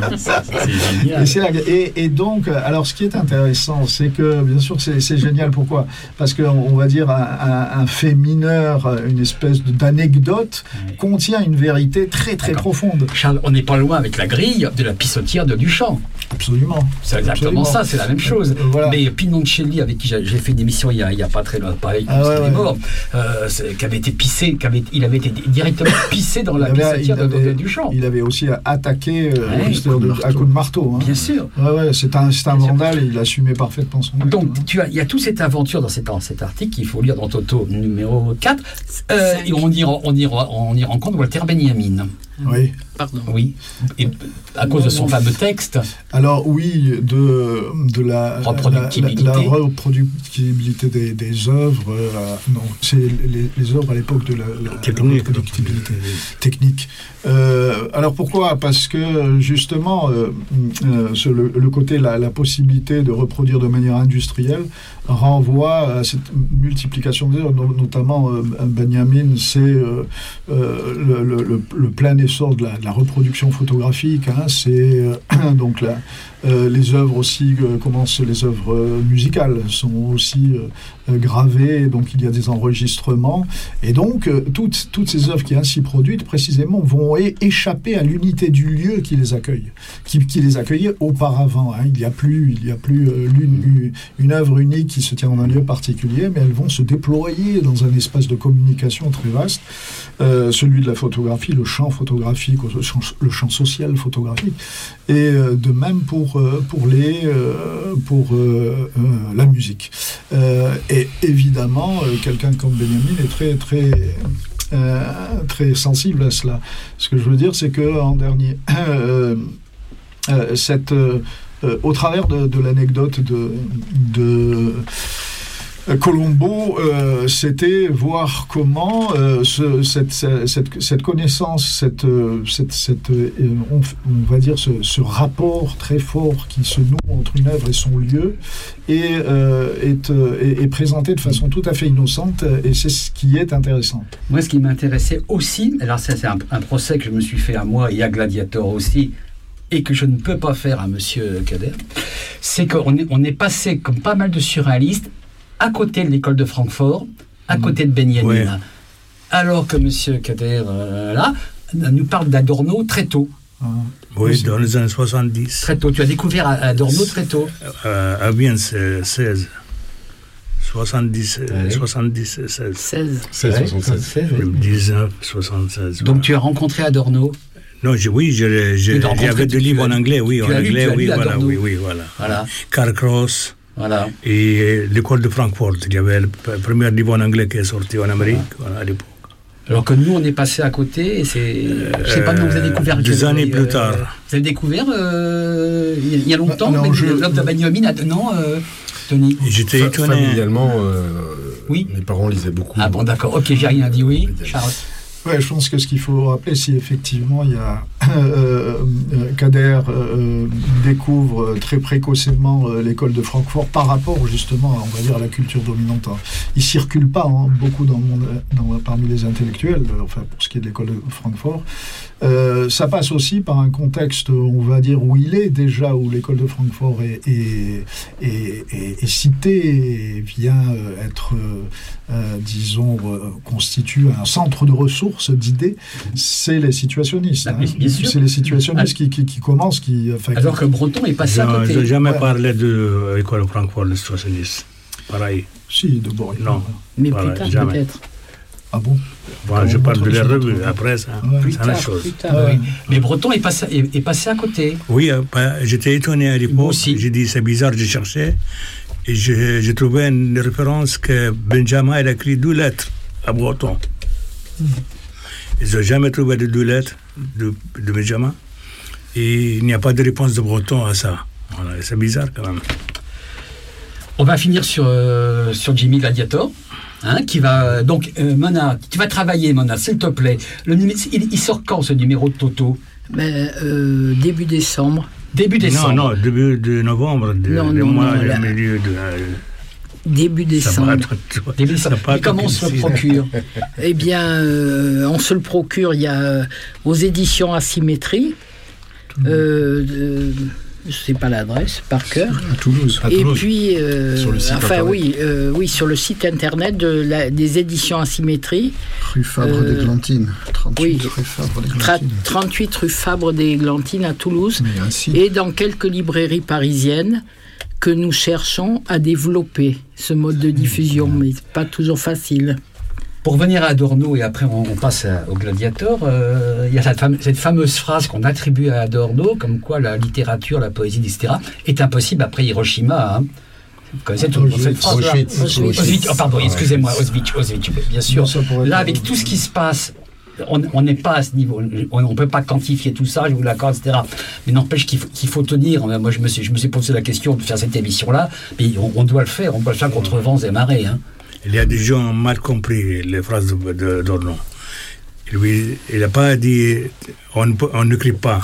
c'est génial. Et, c'est la, et, et donc, alors ce qui est intéressant, c'est que, bien sûr, c'est, c'est génial. Pourquoi ? Parce qu'on on va dire un, un, un fait mineur, une espèce d'anecdote, oui. contient une vérité très très D'accord. profonde. Charles, on n'est pas loin avec la grille de la pissotière de Duchamp. Absolument. C'est exactement Absolument. ça, c'est la même chose. Euh, voilà. Mais Pinoncelli, avec qui j'ai, j'ai fait une émission il y a, il y a pas très longtemps, pareil, ah, ouais, ouais. mort, euh, qui avait été pissé, qui avait, il avait été directement pissé dans la pissotière de, de Duchamp. Il avait aussi attaqué euh, ouais, coup de, à coups de marteau. Hein. Bien sûr. Ouais, ouais, c'est un, c'est un vandale, et il assumait parfaitement son acte. Donc, hein. tu as, il y a toute cette aventure dans cet, dans cet article qu'il faut lire dans Toto numéro quatre, euh, et on y, on, y, on y rencontre Walter Benjamin. Oui. Pardon. Oui. Et à cause de son fameux texte. Alors oui, de, de la reproductibilité, la, la, la reproductibilité des, des œuvres. Euh, non, c'est les, les œuvres à l'époque de la, la, technique, la reproductibilité technique. Euh, alors pourquoi ? Parce que justement, euh, euh, ce, le, le côté, la, la possibilité de reproduire de manière industrielle renvoie à cette multiplication des œuvres. Notamment, euh, Benjamin, c'est euh, euh, le, le, le, le plein essor de la, de la reproduction photographique. Hein, c'est euh, donc la, euh, les œuvres aussi, euh, commencent les œuvres euh, musicales sont aussi euh, gravées. Donc il y a des enregistrements, et donc euh, toutes toutes ces œuvres qui sont ainsi produites précisément vont é- échapper à l'unité du lieu qui les accueille, qui, qui les accueillait auparavant. Hein. Il n'y a plus il y a plus euh, une, une œuvre unique qui se tient dans un lieu particulier, mais elles vont se déployer dans un espace de communication très vaste, euh, celui de la photographie, le champ photographique, le champ, le champ social photographique, et euh, de même pour, euh, pour, les, euh, pour euh, euh, la musique. Euh, et évidemment, euh, quelqu'un comme Benjamin est très, très, euh, très sensible à cela. Ce que je veux dire, c'est qu'en dernier, euh, euh, cette... Euh, Euh, au travers de, de l'anecdote de, de Colombo, euh, c'était voir comment euh, ce, cette, cette, cette connaissance, cette, cette, cette, euh, on, on va dire ce, ce rapport très fort qui se noue entre une œuvre et son lieu est, euh, est, est, est présenté de façon tout à fait innocente, et c'est ce qui est intéressant. Moi, ce qui m'intéressait aussi, alors ça, c'est un, un procès que je me suis fait à moi et à Gladiator aussi, et que je ne peux pas faire à Monsieur Kader, c'est qu'on est, on est passé, comme pas mal de surréalistes, à côté de l'école de Francfort, à côté de Benjamin. Ouais. Alors que Monsieur Kader, euh, là, nous parle d'Adorno très tôt. Ah. Oui, dans les années soixante-dix. Très tôt. Tu as découvert Adorno très tôt. Euh, à Vienne, c'est seize. soixante-dix, ouais. soixante-dix, seize. seize. seize, soixante-seize. dix-neuf, soixante-seize. Donc voilà. Tu as rencontré Adorno. Non, je, oui, je, je, j'avais des livres en anglais, oui, en anglais, oui, voilà, oui, oui, voilà. Voilà. Karl Kraus, voilà. Et l'école de Francfort. Il y avait le premier livre en anglais qui est sorti en Amérique, voilà. Voilà, à l'époque. Alors que nous, on est passé à côté, et c'est... Je ne sais pas, nous, vous avez découvert... Des années euh, plus tard. Vous avez découvert, euh, il y a longtemps, non, je... l'œuvre de Benjamin, non, euh, Tony? J'étais étonné. Familialement, euh, oui. Mes parents lisaient beaucoup. Ah bon, d'accord, ok, j'ai rien dit, oui, Charles. Ouais, je pense que ce qu'il faut rappeler, si effectivement il y a euh, euh, Kader euh, découvre très précocement euh, l'école de Francfort par rapport justement, à, on va dire, à la culture dominante. Il circule pas hein, beaucoup dans le monde, dans, parmi les intellectuels, euh, enfin pour ce qui est de l'école de Francfort. Euh, ça passe aussi par un contexte, on va dire, où il est déjà, où l'école de Francfort est, est, est, est, est citée et vient être, euh, disons, euh, constitue un centre de ressources d'idées. C'est les situationnistes. Bah, hein. C'est les situationnistes ah. qui, qui, qui commencent. Qui, enfin, Alors qui... que Breton est passé non, à côté. Je n'ai jamais ouais. parlé de l'école de Francfort, les situationnistes. Pareil. Si, de Boris. Non. Mais pareil, plus tard, jamais. peut-être. Ah bon? Voilà, je parle de la revue, après ça, Ouais. Plus c'est tard, la chose. plus tard, Ouais. oui. Mais Breton est passé, est, est passé à côté. Oui, euh, bah, j'étais étonné à Moi l'époque. aussi. J'ai dit, c'est bizarre, j'ai cherché. Et j'ai j'ai trouvé une référence que Benjamin il a écrit deux lettres à Breton. Ils n'ont jamais trouvé de deux lettres de, de Benjamin. Et il n'y a pas de réponse de Breton à ça. Voilà, c'est bizarre quand même. On va finir sur, euh, sur Jimmy Gladiator. Hein, qui va donc euh, Mona, tu vas travailler Mona, s'il te plaît. Le numé- il, il sort quand ce numéro de Toto? Mais, euh, début décembre. Début décembre. Non, non, début de novembre, de, Non, de non, mois, non, le là. milieu de. euh, Début ça décembre. va être- Début ça décembre. va Et être comment on se le difficile. procure? Eh bien, euh, on se le procure, il y a euh, aux éditions Asymétrie. Euh, de- je ne sais pas l'adresse par cœur. À Toulouse. À Et Toulouse. puis, euh, Sur le site enfin internet. oui, euh, oui, sur le site internet de la- des éditions Asymétrie, Rue Fabre Euh, d'Églantine. trente-huit oui. rue Fabre tra- d'Églantine. trente-huit rue Fabre d'Églantine à Toulouse, Il y a un site. et dans quelques librairies parisiennes que nous cherchons à développer ce mode de diffusion, mais c'est pas toujours facile. Pour venir à Adorno, et après on, on passe à- au Gladiator, euh, il y a cette, fame- cette fameuse phrase qu'on attribue à Adorno, comme quoi la littérature, la poésie, et cetera, est impossible après Hiroshima. Hein. Vous connaissez tout cette phrase là Auschwitz. Auschwitz. Auschwitz, oh, pardon, excusez-moi, Auschwitz, Auschwitz, bien sûr. Non, ça pourrait Là, être- avec tout ce qui se passe, on on n'est pas à ce niveau, on ne peut pas quantifier tout ça, je vous l'accorde, et cetera. Mais n'empêche qu'il faut, qu'il faut tenir. Moi, je me, suis, je me suis posé la question de faire cette émission-là, mais on, on doit le faire, on doit le faire contre vents et marées. Hein. Il y a des gens mal compris les phrases de, de, d'Ornon. Lui, il n'a pas dit on ne peut- on n'écrit pas.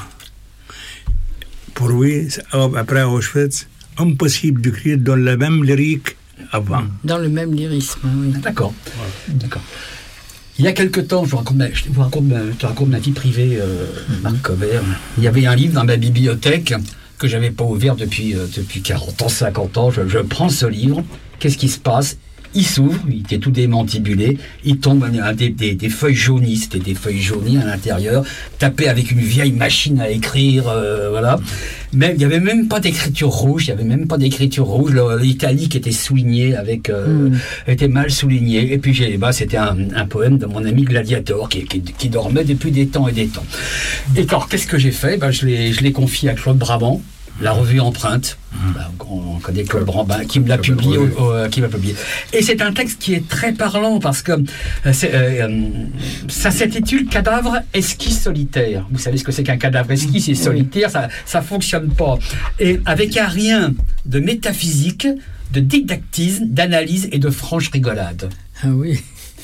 Pour lui, c'est- après Auschwitz, impossible d'écrire dans la même lyrique avant. Dans le même lyrisme, oui. D'accord. D'accord. Il y a quelque temps, je vous raconte ma, je vous raconte ma, je te raconte ma vie privée, euh, Marc Cobert. Il y avait un livre dans ma bibliothèque que j'avais pas ouvert depuis, euh, depuis quarante ans, cinquante ans. Je, je prends ce livre. Qu'est-ce qui se passe? Il s'ouvre, il était tout démantibulé, il tombe un des, des, des feuilles jaunies, c'était des feuilles jaunies à l'intérieur, tapées avec une vieille machine à écrire, euh, voilà. Mais il n'y avait même pas d'écriture rouge, il n'y avait même pas d'écriture rouge, le- l'italique était souligné avec, euh, Mm. était mal souligné. Et puis j'ai, bah, c'était un, un poème de mon ami Gladiator qui, qui, qui dormait depuis des temps et des temps. Et alors qu'est-ce que j'ai fait? Bah, je l'ai, je l'ai confié à Claude Brabant. La revue Empreinte, bah, on connaît Claude Brabant, qui me l'a publié, au- au- qui m'a publié. Et c'est un texte qui est très parlant parce que euh, c'est, euh, euh, ça s'intitule Cadavre esquisse solitaire. Vous savez ce que c'est qu'un cadavre esquisse? C'est solitaire, ça, ça fonctionne pas. Et avec un rien de métaphysique, de didactisme, d'analyse et de franche rigolade. Ah oui,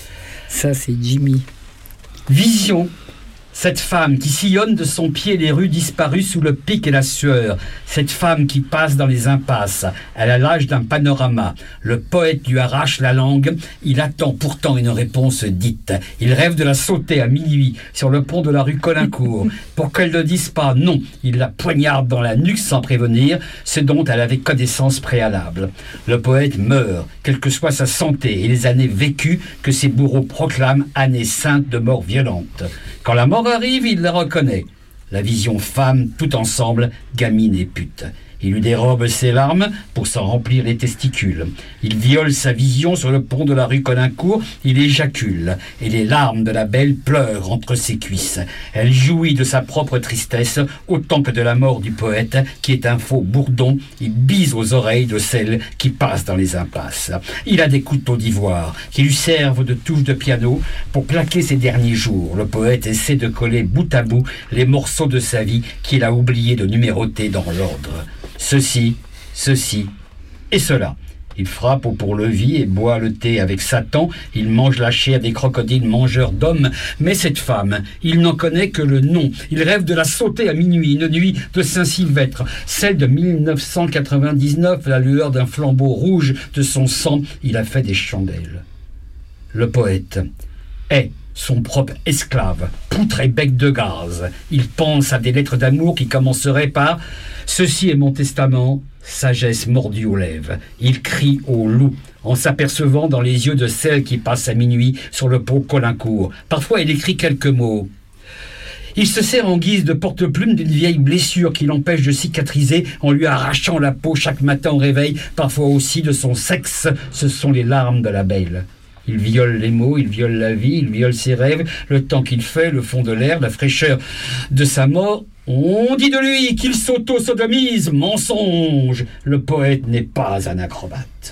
ça c'est Jimmy. Vision. Cette femme qui sillonne de son pied les rues disparues sous le pic et la sueur. Cette femme qui passe dans les impasses. Elle a l'âge d'un panorama. Le poète lui arrache la langue. Il attend pourtant une réponse dite. Il rêve de la sauter à minuit sur le pont de la rue Colincourt. Pour qu'elle ne dise pas non, il la poignarde dans la nuque sans prévenir ce dont elle avait connaissance préalable. Le poète meurt, quelle que soit sa santé et les années vécues que ses bourreaux proclament années saintes de mort violente. Quand la mort arrive, il la reconnaît. La vision femme, tout ensemble, gamine et pute. Il lui dérobe ses larmes pour s'en remplir les testicules. Il viole sa vision sur le pont de la rue Colincourt, il éjacule, et les larmes de la belle pleurent entre ses cuisses. Elle jouit de sa propre tristesse, autant que de la mort du poète, qui est un faux bourdon. Il bise aux oreilles de celle qui passe dans les impasses. Il a des couteaux d'ivoire, qui lui servent de touche de piano pour plaquer ses derniers jours. Le poète essaie de coller bout à bout les morceaux de sa vie qu'il a oublié de numéroter dans l'ordre. Ceci, ceci et cela. Il frappe au pour-levis et boit le thé avec Satan. Il mange la chair des crocodiles mangeurs d'hommes. Mais cette femme, il n'en connaît que le nom. Il rêve de la sauter à minuit, une nuit de Saint-Sylvestre. Celle de mille neuf cent quatre-vingt-dix-neuf, la lueur d'un flambeau rouge de son sang, il a fait des chandelles. Le poète est son propre esclave, poutre et bec de gaz. Il pense à des lettres d'amour qui commenceraient par « Ceci est mon testament, sagesse mordue aux lèvres ». Il crie au loup, en s'apercevant dans les yeux de celle qui passe à minuit sur le pont Colincourt. Parfois, il écrit quelques mots. Il se sert en guise de porte-plume d'une vieille blessure qui l'empêche de cicatriser en lui arrachant la peau chaque matin au réveil, parfois aussi de son sexe. Ce sont les larmes de la belle. Il viole les mots, il viole la vie, il viole ses rêves, le temps qu'il fait, le fond de l'air, la fraîcheur de sa mort. On dit de lui qu'il s'auto-sodomise. Mensonge. Le poète n'est pas un acrobate.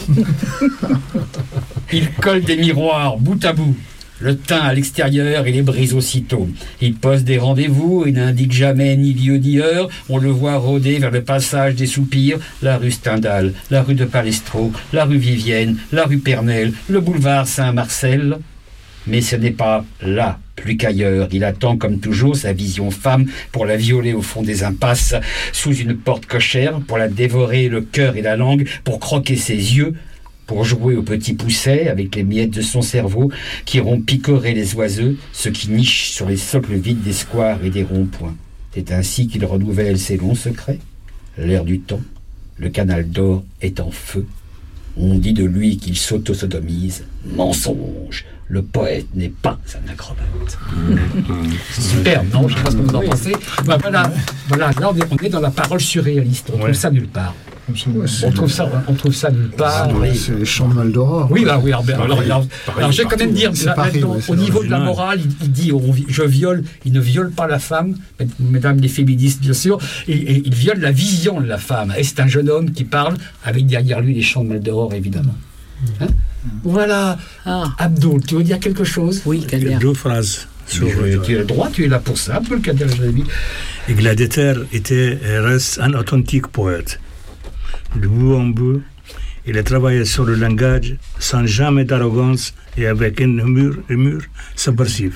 Il colle des miroirs bout à bout. Le teint à l'extérieur et les brise aussitôt. Il pose des rendez-vous et n'indique jamais ni lieu ni heure. On le voit rôder vers le passage des soupirs, la rue Stendhal, la rue de Palestro, la rue Vivienne, la rue Pernelle, le boulevard Saint-Marcel. Mais ce n'est pas là, plus qu'ailleurs. Il attend comme toujours sa vision femme pour la violer au fond des impasses, sous une porte cochère, pour la dévorer le cœur et la langue, pour croquer ses yeux, pour jouer au petit pousset avec les miettes de son cerveau qui iront picorer les oiseux, ceux qui nichent sur les socles vides des squares et des ronds-points. C'est ainsi qu'il renouvelle ses longs secrets. L'air du temps, le canal d'or est en feu. On dit de lui qu'il s'auto-sodomise. Mensonge. Le poète n'est pas un acrobate. Super, non? Je ne sais pas ce que vous en pensez. Ben voilà, voilà, là on est, on est dans la parole surréaliste. On ouais. trouve ça nulle part. Ouais, on, trouve ça, on trouve ça nulle part. C'est, c'est les chants de Maldoror. Oui, bah, oui alors, alors, alors, alors, alors je vais quand même dire, là, Paris, dans, ouais, au niveau de la morale, il, il dit on, je viole, il ne viole pas la femme, mesdames les féministes bien sûr, et, et il viole la vision de la femme. Et c'est un jeune homme qui parle avec derrière lui les chants de Maldoror, évidemment. Hein? Voilà. Ah. Abdul, tu veux dire quelque chose? Oui, Kader. Deux phrases. Sur je, tu as le droit, tu es là pour ça, Abdul Kader, je l'ai dit. Et Gladiateur était et reste un authentique poète. De bout en bout, il a travaillé sur le langage sans jamais d'arrogance et avec une humour, humour subversive.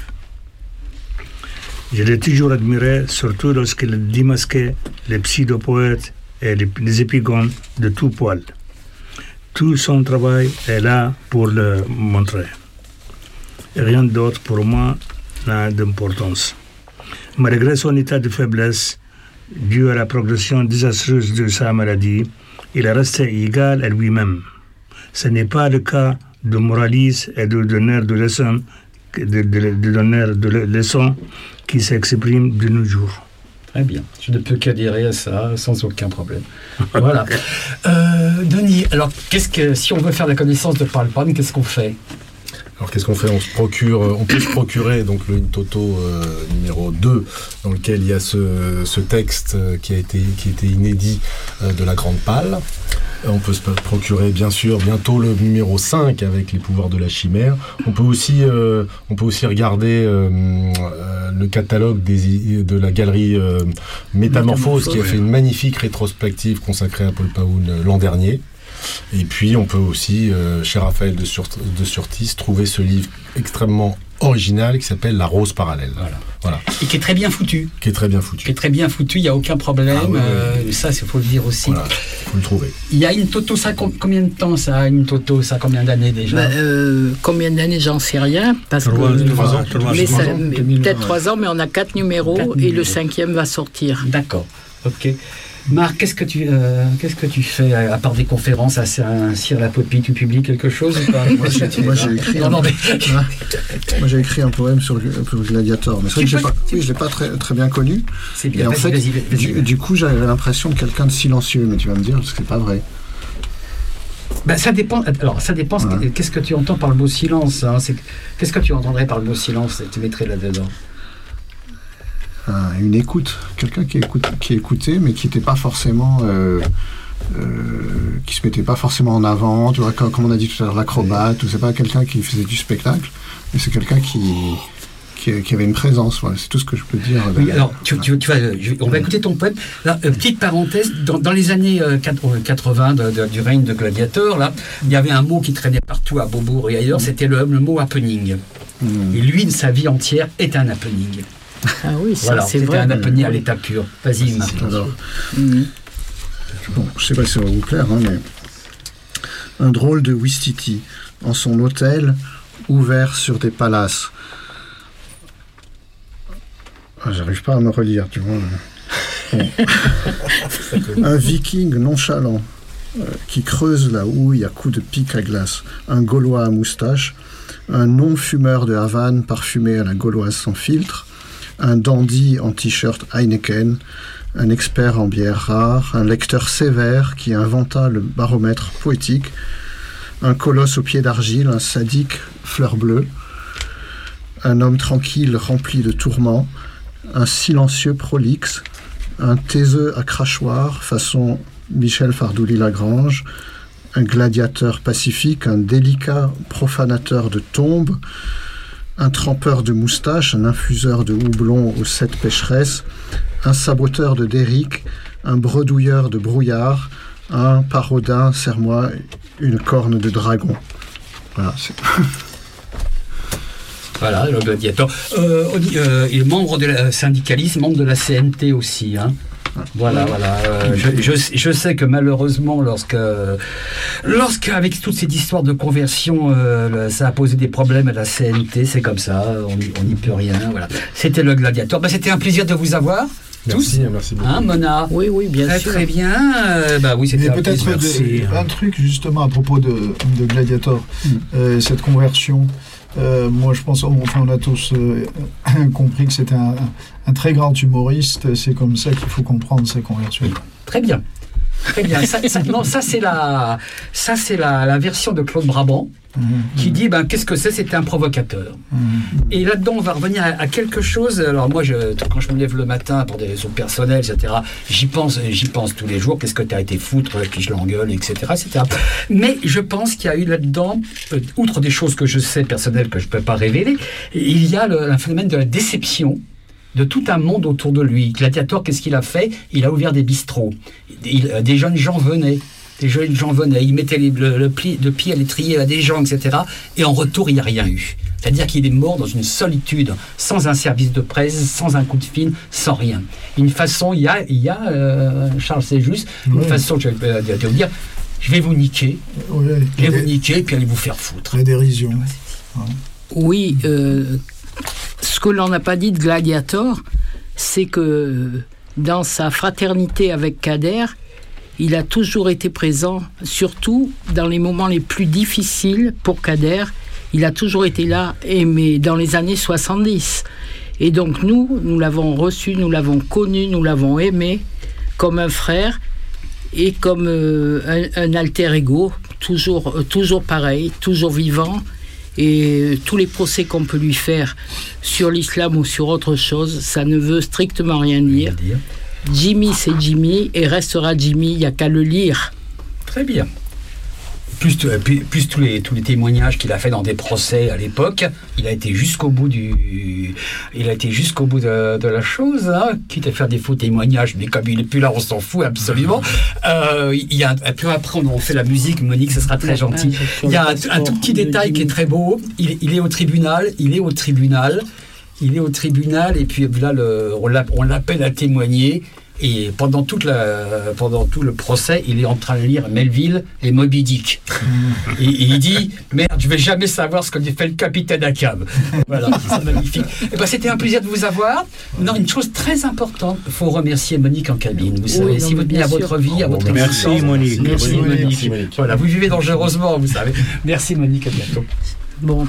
Je l'ai toujours admiré, surtout lorsqu'il démasquait les pseudo-poètes et les, les épigones de tout poil. Tout son travail est là pour le montrer. Et rien d'autre pour moi n'a d'importance. Malgré son état de faiblesse, dû à la progression désastreuse de sa maladie, il est resté égal à lui-même. Ce n'est pas le cas de moraliste et de donneur de leçons, de, de, de donneur de leçons qui s'expriment de nos jours. Très bien, je ne peux qu'adhérer à ça sans aucun problème. Voilà. Euh, Denis, alors qu'est-ce que si on veut faire la connaissance de Paul Pan, qu'est-ce qu'on fait? Alors qu'est-ce qu'on fait? On se procure, on peut se procurer donc le In Toto euh, numéro deux, dans lequel il y a ce, ce texte qui a été qui était inédit euh, de la Grande Palle. On peut se procurer bien sûr bientôt le numéro cinq avec les pouvoirs de la chimère. On peut aussi euh, on peut aussi regarder euh, euh, le catalogue des, de la galerie euh, Métamorphose, qui a fait une magnifique rétrospective consacrée à Paul Paoun euh, l'an dernier. Et puis on peut aussi, euh, chez Raphaël de, Sur- de Surtis, trouver ce livre extrêmement original qui s'appelle La Rose Parallèle. Voilà. Voilà. Et qui est très bien foutu. Qui est très bien foutu. Qui est très bien foutu, il n'y a aucun problème. Ah, oui, euh, oui, oui. Ça, il faut le dire aussi. Voilà, il faut le trouver. Il y a une Toto, ça combien de temps ça Une Toto, ça combien d'années déjà? bah, euh, Combien d'années, j'en sais rien. Parce trois, que, trois ans, trois mais ans, ça, mais peut-être trois ans, mais on a quatre numéros quatre et numéros. Le cinquième va sortir. D'accord, ok. Marc, qu'est-ce que tu, euh, qu'est-ce que tu fais à part des conférences à Cire-la-Popie? Tu publies quelque chose ou pas? Moi, j'ai, moi, j'ai écrit. Non, un, non, mais... moi, j'ai écrit un poème sur le, sur le Gladiator. Mais c'est vrai que je pas, oui, je l'ai pas très, très bien connu. C'est bien. Et en vas-y, fait, vas-y, vas-y, du, vas-y. du coup, j'avais l'impression de quelqu'un de silencieux. Mais tu vas me dire que c'est pas vrai. Ben, ça dépend. Alors, ça dépend. Ouais. Qu'est-ce que tu entends par le mot silence, hein? C'est, qu'est-ce que tu entendrais par le mot silence? Tu mettrais là-dedans. Un, une écoute, quelqu'un qui, écoute, qui écoutait, mais qui n'était pas forcément, euh, euh, qui se mettait pas forcément en avant. Tu vois, comme, comme on a dit tout à l'heure, l'acrobate. C'est pas quelqu'un qui faisait du spectacle, mais c'est quelqu'un qui, qui, qui avait une présence. Voilà, c'est tout ce que je peux dire. Oui, de, alors tu, tu, tu vas, on va écouter ton poème. Là, euh, petite parenthèse, dans, dans les années euh, quatre-vingts de, de, du règne de Gladiator, là, il y avait un mot qui traînait partout à Beaubourg et ailleurs. C'était le, le mot happening. Mmh. Et lui, sa vie entière est un happening. Ah oui, ça, voilà, c'est c'était vrai. un happening à l'état pur. Vas-y, Marc. Alors, mmh. bon, je ne sais pas si ça va vous plaire, hein, mais un drôle de Ouistiti en son hôtel ouvert sur des palaces. Ah, j'arrive pas à me relire, tu vois. Bon. Un viking nonchalant euh, qui creuse la houille à coups de pic à glace. Un Gaulois à moustache. Un non-fumeur de Havane parfumé à la gauloise sans filtre. Un dandy en t-shirt Heineken, un expert en bière rare, un lecteur sévère qui inventa le baromètre poétique, un colosse aux pieds d'argile, un sadique fleur bleue, un homme tranquille rempli de tourments, un silencieux prolixe, un taiseux à crachoir façon Michel Fardouli-Lagrange, un gladiateur pacifique, un délicat profanateur de tombes, un trempeur de moustaches, un infuseur de houblon aux sept pécheresses, un saboteur de derrick, un bredouilleur de brouillard, un parodin, serre-moi une corne de dragon. Voilà, c'est... Voilà, le gladiateur. Euh, euh, il est membre de la syndicalisme, membre de la C N T aussi. Hein. Voilà, voilà. Euh, je, je, je sais que malheureusement, lorsque, lorsque avec toutes ces histoires de conversion, euh, ça a posé des problèmes à la C N T, c'est comme ça, on n'y peut rien. Voilà. C'était le gladiateur. Ben, c'était un plaisir de vous avoir. Merci, tous. merci beaucoup. Hein, Mona? Oui, oui, bien très, sûr. Très bien. Euh, bah oui, c'était Mais un peut-être plaisir. de, un truc justement à propos de, de Gladiator, mm. euh, cette conversion. Euh, moi, je pense, enfin, on a tous euh, compris que c'était un, un très grand humoriste. C'est comme ça qu'il faut comprendre sa conversion. Très bien, très bien. Ça, ça, non, ça c'est la, ça c'est la, la version de Claude Brabant. Mmh, qui mmh. dit ben, qu'est-ce que c'est, c'était un provocateur. Mmh. Et là-dedans, on va revenir à, à quelque chose. Alors, moi, je, quand je me lève le matin pour des raisons personnelles, et cetera, j'y pense, j'y pense tous les jours. Qu'est-ce que tu as été foutre, puis je l'engueule, et cetera, et cetera. Mais je pense qu'il y a eu là-dedans, euh, outre des choses que je sais personnelles que je ne peux pas révéler, il y a le, un phénomène de la déception de tout un monde autour de lui. Gladiator, qu'est-ce qu'il a fait? Il a ouvert des bistrots. Il, des jeunes gens venaient. Les jeunes gens venaient, ils mettaient les, le, le, pli, le pied à l'étrier à des gens, et cetera. Et en retour, il n'y a rien eu. C'est-à-dire qu'il est mort dans une solitude, sans un service de presse, sans un coup de fil, sans rien. Une façon, il y a, il y a euh, Charles, c'est juste, une oui. façon, je vais euh, te dire, je vais vous niquer, oui, je vais vous niquer, et puis allez vous faire foutre. La dérision. Oui, euh, ce que l'on n'a pas dit de Gladiator, c'est que dans sa fraternité avec Kader, il a toujours été présent, surtout dans les moments les plus difficiles pour Kader. Il a toujours été là, et mais dans les années soixante-dix. Et donc nous, nous l'avons reçu, nous l'avons connu, nous l'avons aimé comme un frère et comme euh, un, un alter ego, toujours, euh, toujours pareil, toujours vivant. Et euh, tous les procès qu'on peut lui faire sur l'islam ou sur autre chose, ça ne veut strictement rien dire. Jimmy, c'est Jimmy et restera Jimmy, il n'y a qu'à le lire. Très bien. Plus, plus, plus tous, les, tous les témoignages qu'il a fait dans des procès à l'époque, il a été jusqu'au bout du, il a été jusqu'au bout de, de la chose, hein, quitte à faire des faux témoignages, mais comme il n'est plus là, on s'en fout absolument. Euh, il y a un peu après, on fait la musique, Monique, ça sera très gentil. Il y a un, un tout petit détail qui est très beau. Il, il est au tribunal, il est au tribunal. Il est au tribunal et puis là, le, on l'appelle à témoigner. Et pendant, toute la, pendant tout le procès, il est en train de lire Melville et Moby Dick. Et, et il dit « Merde, je ne vais jamais savoir ce que fait le capitaine Ahab. » Voilà, c'est magnifique. Et ben, c'était un plaisir de vous avoir. Non, une chose très importante, il faut remercier Monique en cabine. Vous savez, oui, si vous tenez à votre vie, à votre existence. Merci Monique. Merci, oui, Monique. Merci Monique. Voilà, vous vivez dangereusement, vous savez. Merci Monique, à bientôt. Bon.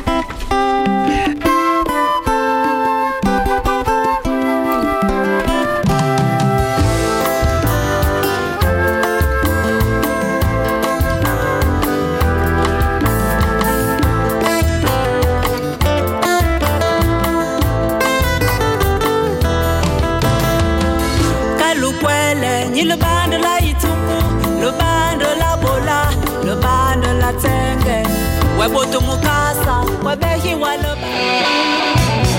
Le ban de la Ituku, le ban de la Bola, le ban de la Tenge, Weboto Mukasa, Webehi Walaba.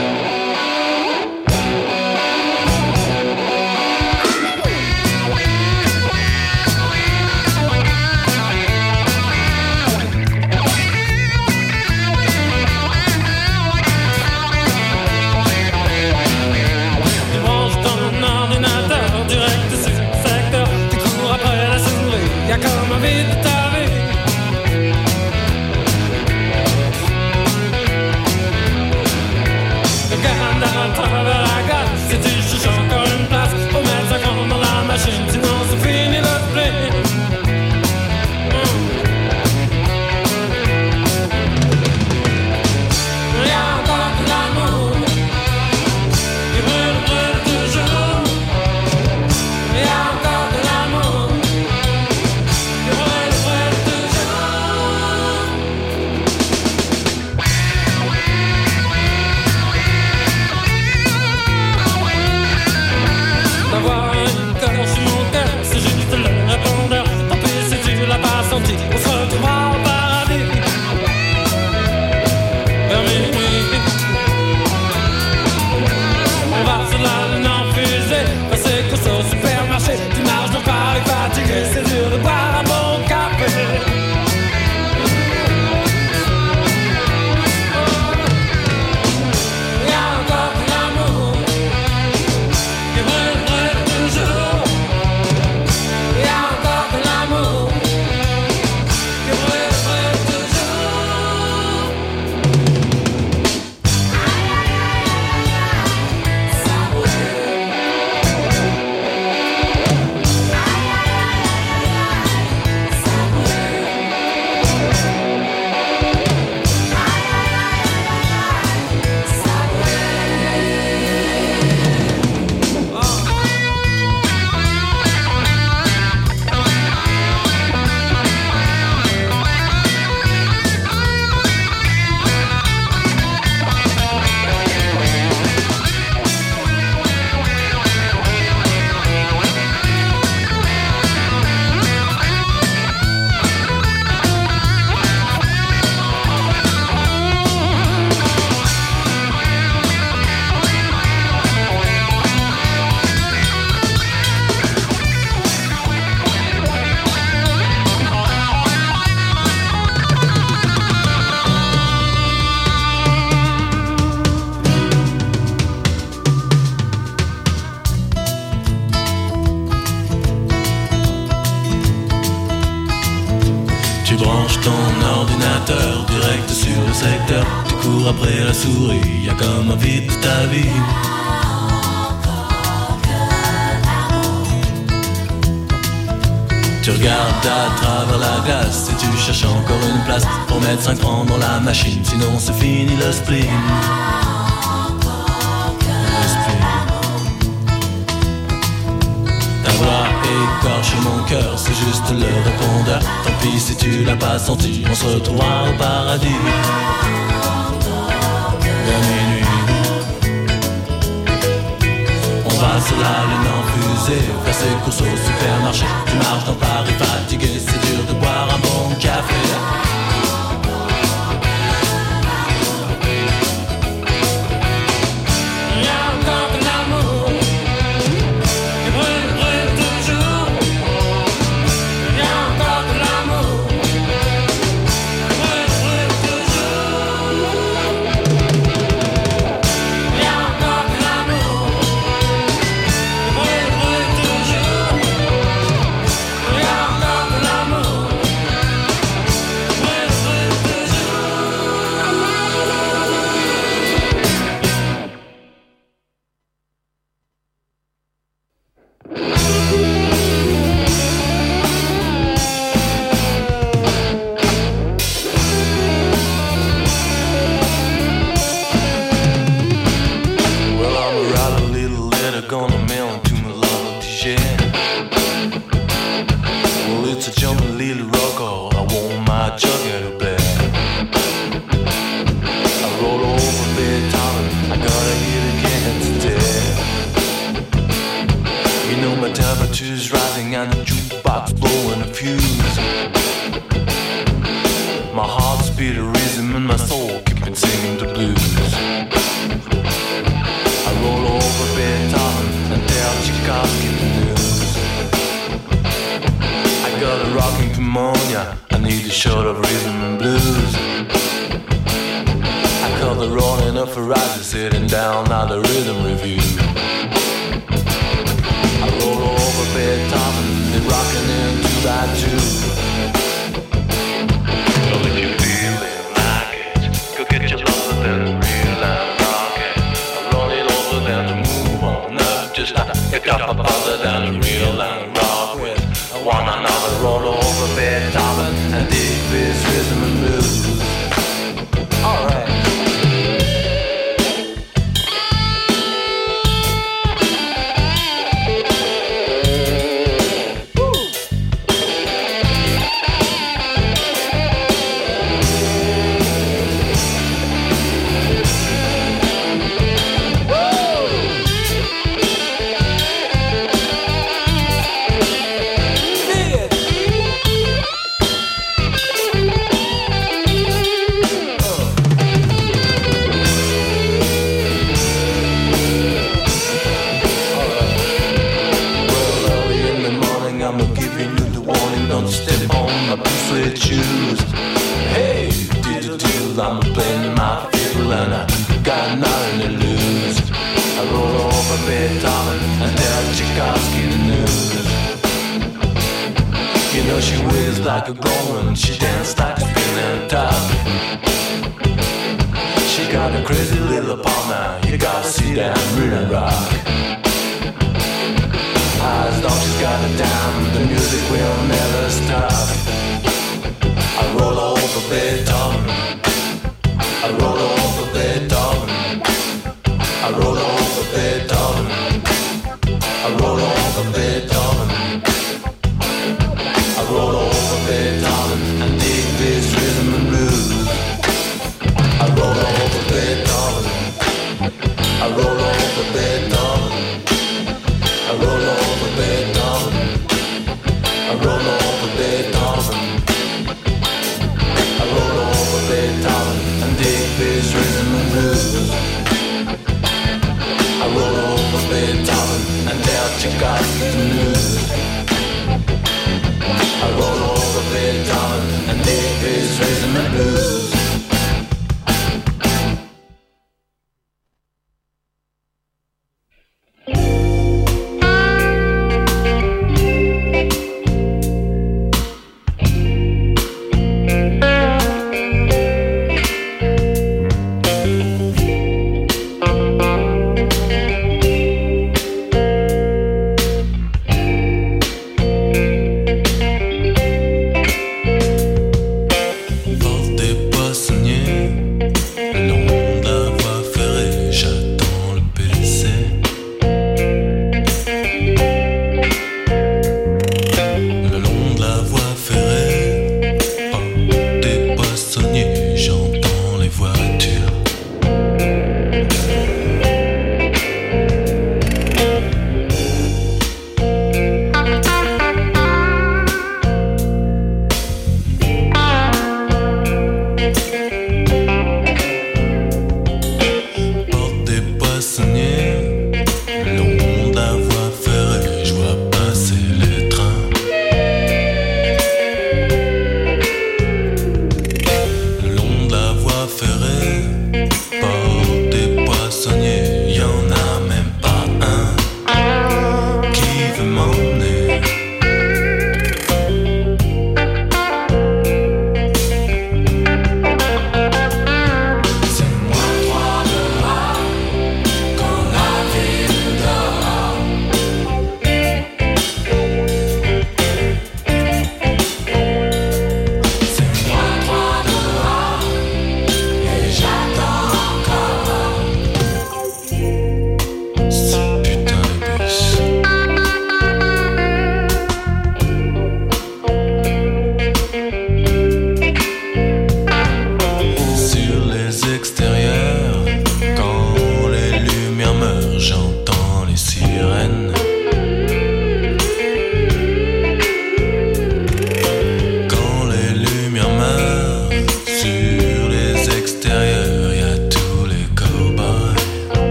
Comme un vide de ta vie. Regarde à travers la glace, si tu cherches encore une place pour mettre ça comme dans la machine, sinon c'est fini le play. Il y a encore de l'amour qui brûle, brûle toujours. Il y a encore de l'amour. cours après la souris, y a comme envie de ta vie. Tu regardes à travers la glace et tu cherches encore une place pour mettre cinq francs dans la machine, sinon c'est fini le spleen. Le spleen. Ta voix écorche mon cœur, c'est juste le répondeur. Tant pis si tu l'as pas senti, on se retrouvera au paradis. Vers minuit. On va sur la lune en fusée, faire ses courses au supermarché. Tu marches dans Paris fatigué, c'est dur de boire un bon café. Il y a encore de l'amour qui brûle, brûle toujours. Il y a encore de l'amour qui brûle, brûle toujours. Il y a encore de l'amour. Gonna mail to my love D J. Well, it's a jumping little rocko. I want my chugger to play. I roll over bed time. I gotta hit again today. You know my temperature's rising and the jukebox blowing a fuse. My heart's beat a rhythm and my soul keeping singing the blues. I roll over Beethoven and tell Tchaikovsky the news. I got a rocking pneumonia, I need a shot of rhythm and blues. I call the rolling up for rising, sitting down at the rhythm review. I roll over Beethoven, they're rocking in two by two. Well, if you're feeling like it, go get your lover then real and just pick up a buzzer down the reel and rock with one another. Roll over Beethoven and dig this rhythm and blues. Alright. Shoes. Hey, diddle diddle, I'm playing my fiddle and I got nothing to lose. I roll over Beethoven and tell Tchaikovsky the news. You know she weighs like a gold and she dances like a spinning top. She got a crazy little partner, you gotta see that real rock. As long as she's got it down, the music will never stop. I roll over Beethoven. I roll over Beethoven. I roll over Beethoven. I roll over Beethoven. I roll over Beethoven and dig this rhythm and blues. I roll over Beethoven. I roll over Beethoven. I roll over Beethoven. I roll over Beethoven. I roll over Beethoven and dig this rhythm and blues.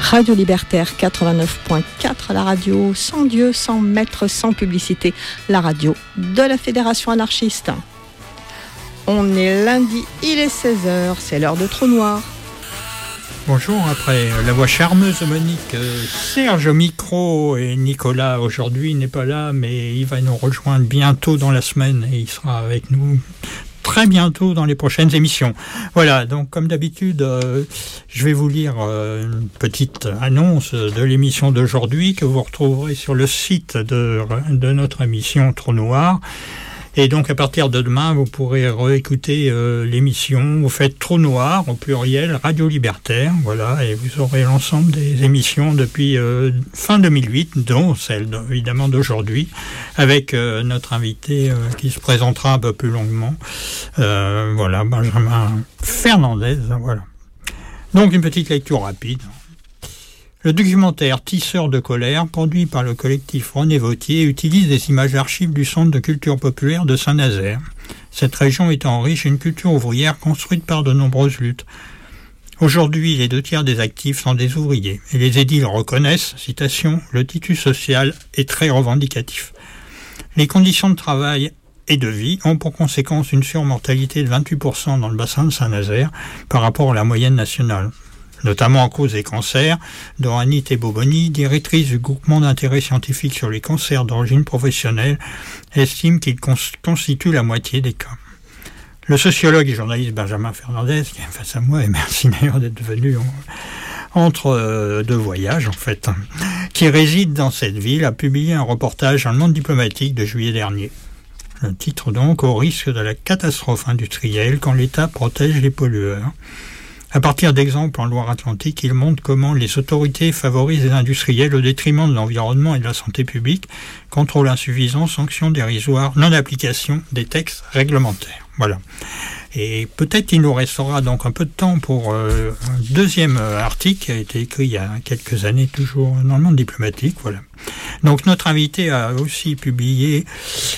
Radio Libertaire quatre-vingt-neuf point quatre, la radio sans Dieu, sans maître, sans publicité, la radio de la Fédération anarchiste. On est lundi, il est seize heures, c'est l'heure de Trou Noir. Bonjour, après la voix charmeuse de Monique, Serge au micro et Nicolas aujourd'hui n'est pas là, mais il va nous rejoindre bientôt dans la semaine et il sera avec nous très bientôt dans les prochaines émissions. Voilà, donc comme d'habitude, euh, je vais vous lire euh, une petite annonce de l'émission d'aujourd'hui que vous retrouverez sur le site de, de notre émission Trou Noir. Et donc, à partir de demain, vous pourrez réécouter euh, l'émission. Vous faites Trou Noir, au pluriel, Radio Libertaire. Voilà, et vous aurez l'ensemble des émissions depuis euh, fin deux mille huit, dont celle, évidemment, d'aujourd'hui, avec euh, notre invité euh, qui se présentera un peu plus longuement. Euh, voilà, Benjamin Fernandez. Voilà. Donc, une petite lecture rapide. Le documentaire Tisseurs de colère, produit par le collectif René Vautier, utilise des images d'archives du Centre de culture populaire de Saint-Nazaire. Cette région étant riche d'une culture ouvrière construite par de nombreuses luttes. Aujourd'hui, les deux tiers des actifs sont des ouvriers, et les édiles reconnaissent, citation, le tissu social est très revendicatif. Les conditions de travail et de vie ont pour conséquence une surmortalité de vingt-huit pour cent dans le bassin de Saint-Nazaire par rapport à la moyenne nationale, notamment en cause des cancers, dont Annie Boboni, directrice du groupement d'intérêt scientifique sur les cancers d'origine professionnelle, estime qu'ils cons- constituent la moitié des cas. Le sociologue et journaliste Benjamin Fernandez, qui est face à moi, et merci d'ailleurs d'être venu en, entre euh, deux voyages en fait, qui réside dans cette ville, a publié un reportage dans le Monde diplomatique de juillet dernier. Le titre donc, au risque de la catastrophe industrielle quand l'État protège les pollueurs. À partir d'exemples en Loire-Atlantique, il montre comment les autorités favorisent les industriels au détriment de l'environnement et de la santé publique, contrôle insuffisant, sanctions dérisoires, non-application des textes réglementaires. Voilà. Et peut-être qu'il nous restera donc un peu de temps pour euh, un deuxième article qui a été écrit il y a quelques années, toujours dans le Monde diplomatique. Voilà. Donc notre invité a aussi publié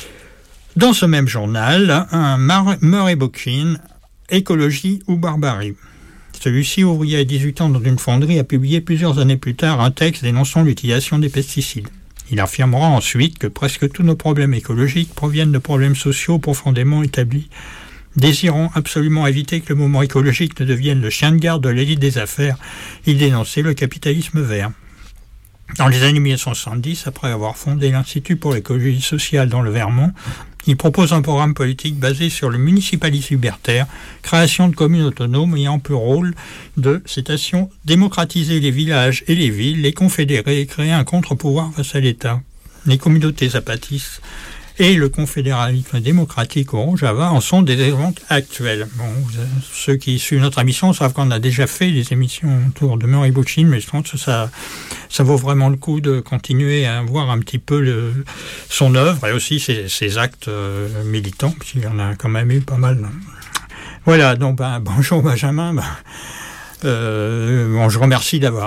dans ce même journal un Murray Bookchin, Écologie ou barbarie. Celui-ci, ouvrier à dix-huit ans dans une fonderie, a publié plusieurs années plus tard un texte dénonçant l'utilisation des pesticides. Il affirmera ensuite que presque tous nos problèmes écologiques proviennent de problèmes sociaux profondément établis. Désirant absolument éviter que le mouvement écologique ne devienne le chien de garde de l'élite des affaires, il dénonçait le capitalisme vert. Dans les années mille neuf cent soixante-dix, après avoir fondé l'Institut pour l'écologie sociale dans le Vermont, il propose un programme politique basé sur le municipalisme libertaire, création de communes autonomes ayant pour rôle de, citation, démocratiser les villages et les villes, les confédérer et créer un contre-pouvoir face à l'État. Les communautés zapatistes et le confédéralisme démocratique au Rojava en sont des exemples actuels. Bon, ceux qui suivent notre émission savent qu'on a déjà fait des émissions autour de Murray Bookchin, mais je pense que ça, ça vaut vraiment le coup de continuer à voir un petit peu le, son œuvre et aussi ses, ses actes euh, militants, puisqu'il y en a quand même eu pas mal. Voilà, donc ben, bonjour Benjamin. Ben, euh, bon, je remercie d'avoir